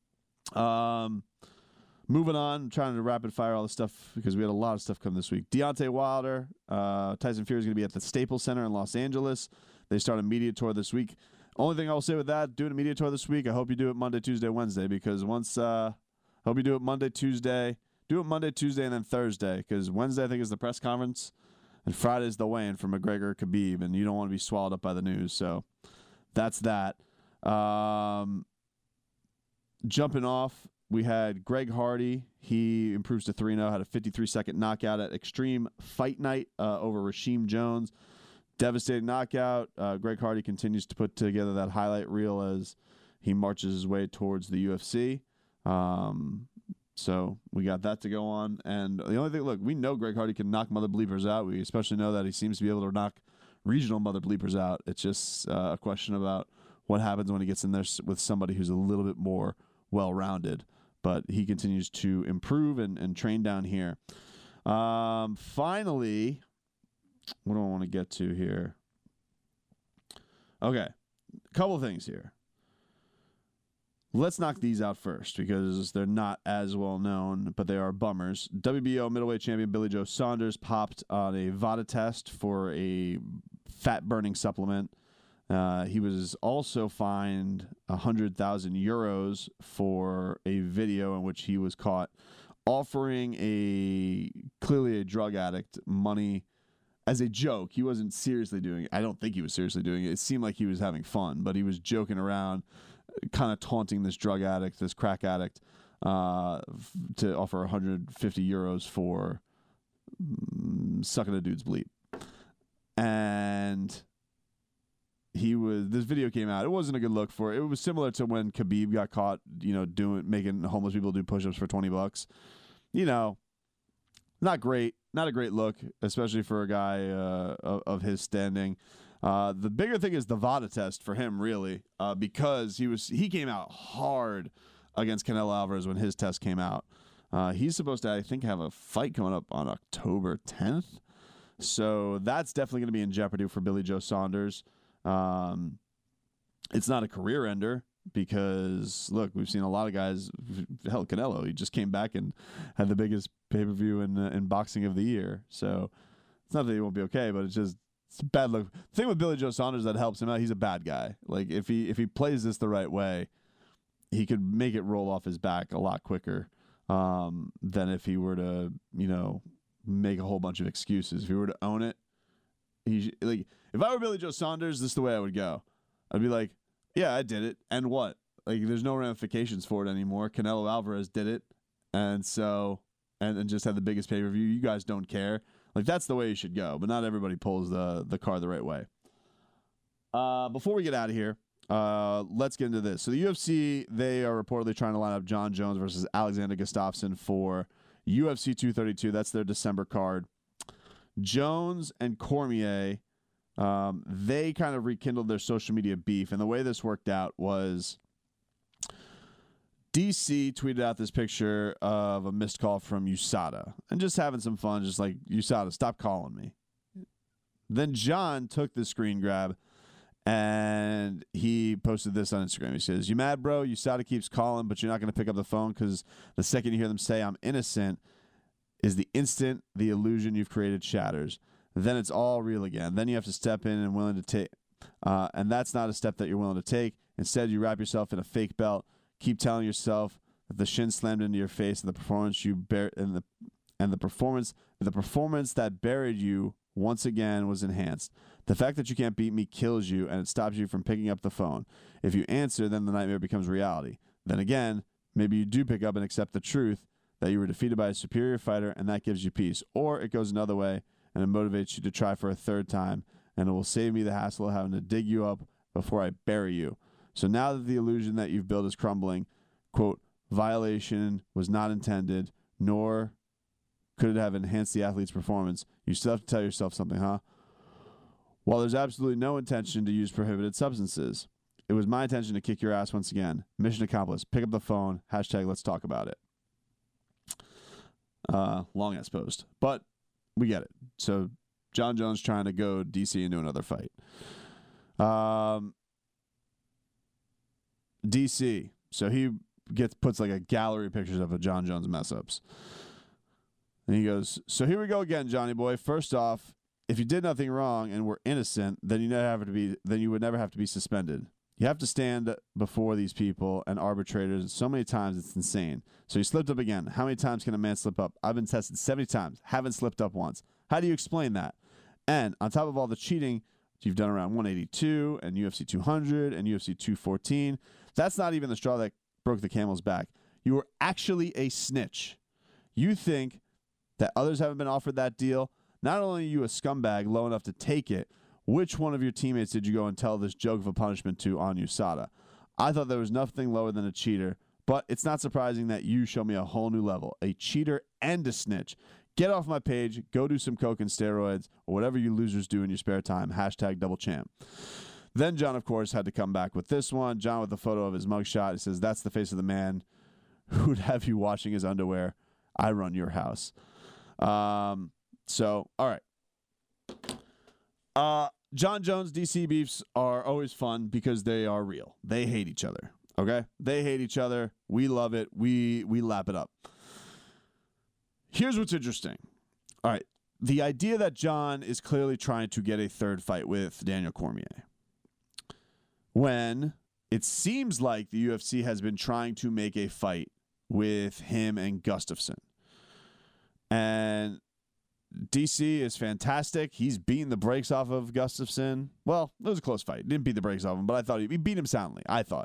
Moving on, trying to rapid fire all the stuff because we had a lot of stuff come this week. Deontay Wilder, Tyson Fury is going to be at the Staples Center in Los Angeles. They start a media tour this week. Only thing I will say with that, doing a media tour this week, I hope you do it Monday, Tuesday, Wednesday, because I hope you do it Monday, Tuesday. Do it Monday, Tuesday, and then Thursday, because Wednesday I think is the press conference, and Friday is the weigh-in for McGregor Khabib, and you don't want to be swallowed up by the news. So that's that. Jumping off, we had Greg Hardy. He improves to 3-0, had a 53-second knockout at Extreme Fight Night over Rasheem Jones. Devastating knockout. Greg Hardy continues to put together that highlight reel as he marches his way towards the UFC. So we got that to go on. And the only thing, look, we know Greg Hardy can knock mother bleepers out. We especially know that he seems to be able to knock regional mother bleepers out. It's just a question about what happens when he gets in there with somebody who's a little bit more well-rounded. But he continues to improve and train down here. Finally, what do I want to get to here? Okay, a couple of things here. Let's knock these out first because they're not as well known, but they are bummers. WBO middleweight champion Billy Joe Saunders popped on a VADA test for a fat-burning supplement. He was also fined 100,000 euros for a video in which he was caught offering clearly a drug addict money as a joke. He wasn't seriously doing it. I don't think he was seriously doing it. It seemed like he was having fun, but he was joking around, kind of taunting this drug addict, this crack addict, to offer 150 euros for sucking a dude's bleep. And this video came out. It wasn't a good look for it. It was similar to when Khabib got caught, making homeless people do push-ups for $20. Not great. Not a great look, especially for a guy of his standing. The bigger thing is the VADA test for him, really, because he came out hard against Canelo Alvarez when his test came out. He's supposed to, I think, have a fight coming up on October 10th. So that's definitely going to be in jeopardy for Billy Joe Saunders. It's not a career ender because, look, we've seen a lot of guys. Hell, Canelo, he just came back and had the biggest pay-per-view in boxing of the year. So it's not that he won't be okay, but it's a bad look. The thing with Billy Joe Saunders that helps him out, he's a bad guy. Like, if he plays this the right way, he could make it roll off his back a lot quicker than if he were to, make a whole bunch of excuses. If he were to own it, if I were Billy Joe Saunders, this is the way I would go. I'd be like, yeah, I did it, and what? Like, there's no ramifications for it anymore. Canelo Alvarez did it, and so, and just had the biggest pay-per-view. You guys don't care. Like, that's the way you should go, but not everybody pulls the card the right way. Before we get out of here, let's get into this. So the UFC, they are reportedly trying to line up John Jones versus Alexander Gustafsson for UFC 232. That's their December card. Jones and Cormier, they kind of rekindled their social media beef, and the way this worked out was DC tweeted out this picture of a missed call from USADA and just having some fun, just like, USADA, stop calling me. Then John took the screen grab and he posted this on Instagram. He says, "You mad, bro? USADA keeps calling, but you're not going to pick up the phone because the second you hear them say I'm innocent is the instant the illusion you've created shatters. Then it's all real again. Then you have to step in and willing to take, and that's not a step that you're willing to take. Instead, you wrap yourself in a fake belt. Keep telling yourself that the shin slammed into your face and the performance the performance that buried you once again was enhanced. The fact that you can't beat me kills you, and it stops you from picking up the phone. If you answer, then the nightmare becomes reality. Then again, maybe you do pick up and accept the truth that you were defeated by a superior fighter, and that gives you peace. Or it goes another way, and it motivates you to try for a third time, and it will save me the hassle of having to dig you up before I bury you. So now that the illusion that you've built is crumbling, quote, violation was not intended, nor could it have enhanced the athlete's performance. You still have to tell yourself something, huh? While there's absolutely no intention to use prohibited substances, it was my intention to kick your ass once again. Mission accomplished. Pick up the phone. # let's talk about it." Long ass post. But we get it. So John Jones trying to go DC into another fight. DC. So he puts like a gallery of pictures of a John Jones mess ups. And he goes, so here we go again, Johnny boy. First off, if you did nothing wrong and were innocent, then you would never have to be suspended. You have to stand before these people and arbitrators so many times it's insane. So you slipped up again. How many times can a man slip up? I've been tested 70 times. Haven't slipped up once. How do you explain that? And on top of all the cheating, you've done around 182 and UFC 200 and UFC 214. That's not even the straw that broke the camel's back. You were actually a snitch. You think that others haven't been offered that deal? Not only are you a scumbag low enough to take it, which one of your teammates did you go and tell this joke of a punishment to on USADA? I thought there was nothing lower than a cheater, but it's not surprising that you show me a whole new level. A cheater and a snitch. Get off my page, go do some coke and steroids, or whatever you losers do in your spare time. #DoubleChamp. Then John, of course, had to come back with this one. John with a photo of his mugshot. He says, that's the face of the man who'd have you washing his underwear. I run your house. So, all right. John Jones, DC beefs are always fun because they are real. They hate each other. Okay? They hate each other. We love it. We lap it up. Here's what's interesting. All right. The idea that John is clearly trying to get a third fight with Daniel Cormier, when it seems like the UFC has been trying to make a fight with him and Gustafsson. And DC is fantastic. He's beating the brakes off of Gustafsson. Well, it was a close fight. Didn't beat the brakes off him, but I thought he beat him soundly, I thought.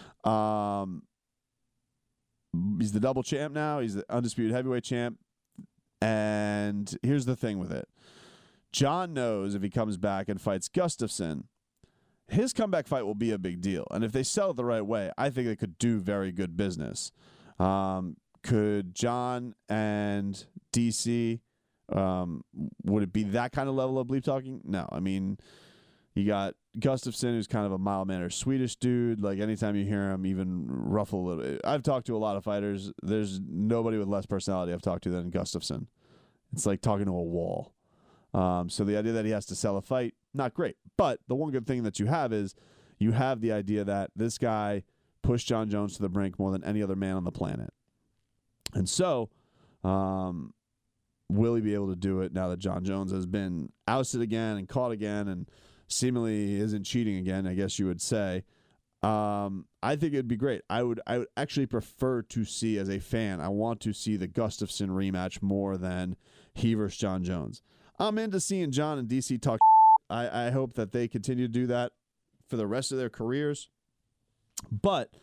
He's the double champ now. He's the undisputed heavyweight champ. And here's the thing with it. John knows if he comes back and fights Gustafsson, his comeback fight will be a big deal. And if they sell it the right way, I think they could do very good business. Could John and DC, would it be that kind of level of bleep talking? No. I mean, you got Gustafsson, who's kind of a mild-mannered Swedish dude. Like, anytime you hear him even ruffle a little bit. I've talked to a lot of fighters. There's nobody with less personality I've talked to than Gustafsson. It's like talking to a wall. So the idea that he has to sell a fight, not great. But the one good thing that you have is you have the idea that this guy pushed John Jones to the brink more than any other man on the planet. And so, will he be able to do it now that John Jones has been ousted again and caught again and seemingly isn't cheating again, I guess you would say. I think it'd be great. I would actually prefer to see, as a fan, I want to see the Gustafsson rematch more than he versus John Jones. I'm into seeing John and DC talk. I hope that they continue to do that for the rest of their careers. But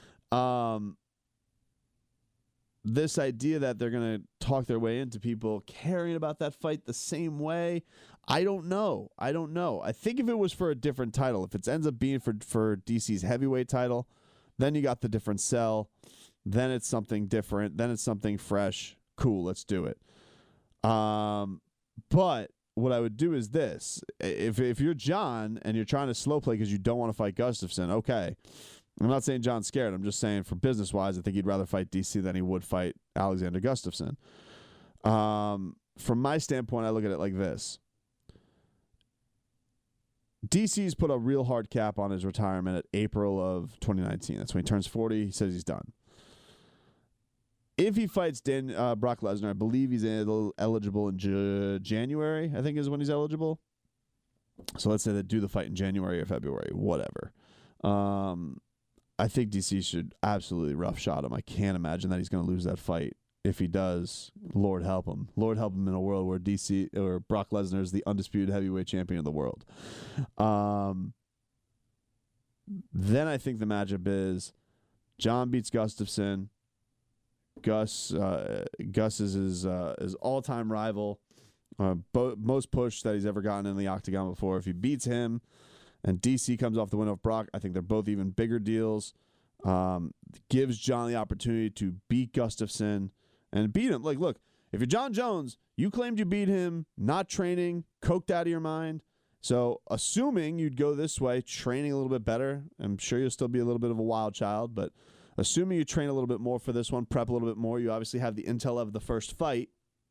this idea that they're going to talk their way into people caring about that fight the same way, I don't know. I think if it was for a different title, if it ends up being for DC's heavyweight title, then you got the different sell. Then it's something different. Then it's something fresh. Cool, let's do it. But what I would do is this. If you're John and you're trying to slow play because you don't want to fight Gustafsson, okay. I'm not saying John's scared. I'm just saying for business-wise, I think he'd rather fight DC than he would fight Alexander Gustafsson. From my standpoint, I look at it like this. DC's put a real hard cap on his retirement at April of 2019. That's when he turns 40. He says he's done. If he fights Brock Lesnar, I believe he's eligible in January, I think is when he's eligible. So let's say they do the fight in January or February, whatever. I think DC should absolutely rough shot him. I can't imagine that he's going to lose that fight. If he does, Lord help him. Lord help him in a world where DC or Brock Lesnar is the undisputed heavyweight champion of the world. Then I think the matchup is John beats Gustafsson. Gus is his all-time rival, most push that he's ever gotten in the octagon before. If he beats him and DC comes off the win of Brock, I think they're both even bigger deals. Gives John the opportunity to beat Gustafsson and beat him. Like, look, if you're John Jones, you claimed you beat him, not training, coked out of your mind. So assuming you'd go this way, training a little bit better, I'm sure you'll still be a little bit of a wild child, but assuming you train a little bit more for this one, prep a little bit more, you obviously have the intel of the first fight.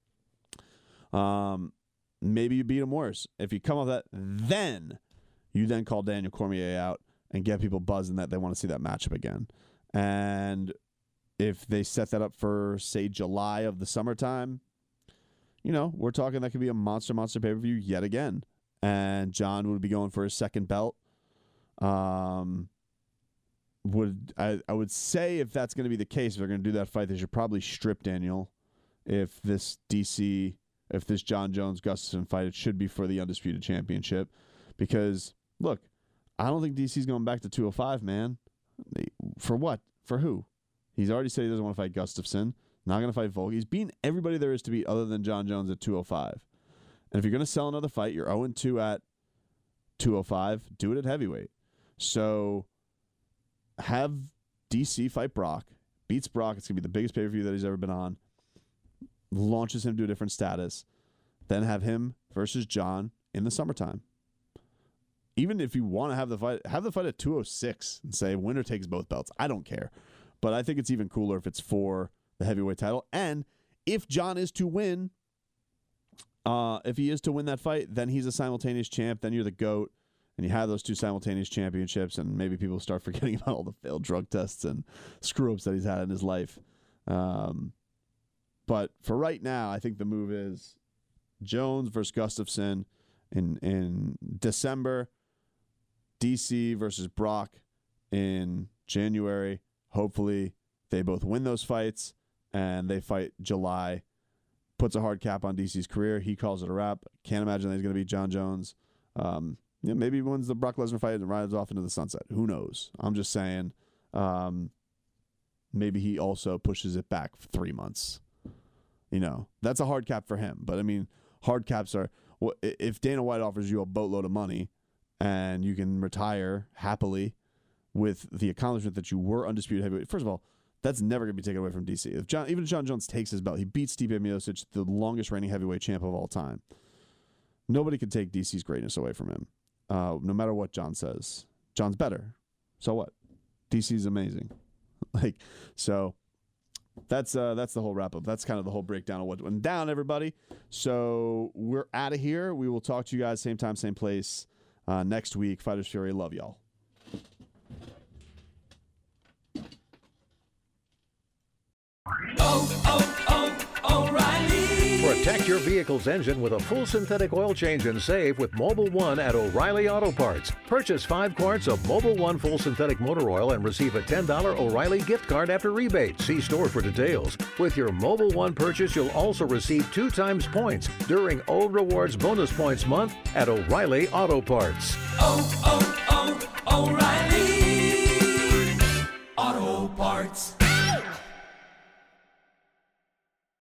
Maybe you beat him worse. If you come off that, then you then call Daniel Cormier out and get people buzzing that they want to see that matchup again. And if they set that up for, say, July of the summertime, we're talking that could be a monster pay-per-view yet again. And John would be going for his second belt. I would say if that's going to be the case, if they're going to do that fight, they should probably strip Daniel. If this John Jones-Gustafsson fight, it should be for the Undisputed Championship. Because, look, I don't think DC's going back to 205, man. For what? For who? He's already said he doesn't want to fight Gustafsson. Not going to fight Volk. He's beaten everybody there is to beat other than John Jones at 205. And if you're going to sell another fight, you're 0-2 at 205. Do it at heavyweight. So have DC fight Brock. Beats Brock. It's going to be the biggest pay-per-view that he's ever been on. Launches him to a different status. Then have him versus John in the summertime. Even if you want to have the fight at 206 and say winner takes both belts. I don't care. But I think it's even cooler if it's for the heavyweight title. And if John is to win, if he is to win that fight, then he's a simultaneous champ. Then you're the GOAT. And you have those two simultaneous championships. And maybe people start forgetting about all the failed drug tests and screw-ups that he's had in his life. But for right now, I think the move is Jones versus Gustafsson in December. DC versus Brock in January. Hopefully, they both win those fights, and they fight July. Puts a hard cap on DC's career. He calls it a wrap. Can't imagine that he's going to beat John Jones. Maybe he wins the Brock Lesnar fight and rides off into the sunset. Who knows? I'm just saying maybe he also pushes it back 3 months. That's a hard cap for him. But, I mean, hard caps are – if Dana White offers you a boatload of money and you can retire happily with the accomplishment that you were undisputed heavyweight, first of all, that's never going to be taken away from DC. Even if John Jones takes his belt, he beats Stipe Miocic, the longest reigning heavyweight champ of all time. Nobody can take DC's greatness away from him, no matter what John says. John's better. So what? DC's amazing. That's the whole wrap-up. That's kind of the whole breakdown of what went down, everybody. So we're out of here. We will talk to you guys same time, same place next week. Fighters Fury, love y'all. O'Reilly. Protect your vehicle's engine with a full synthetic oil change and save with Mobil 1 at O'Reilly Auto Parts. Purchase 5 quarts of Mobil 1 full synthetic motor oil and receive a $10 O'Reilly gift card after rebate. See store for details. With your Mobil 1 purchase, you'll also receive 2 times points during O Rewards Bonus Points Month at O'Reilly Auto Parts. O'Reilly Auto Parts.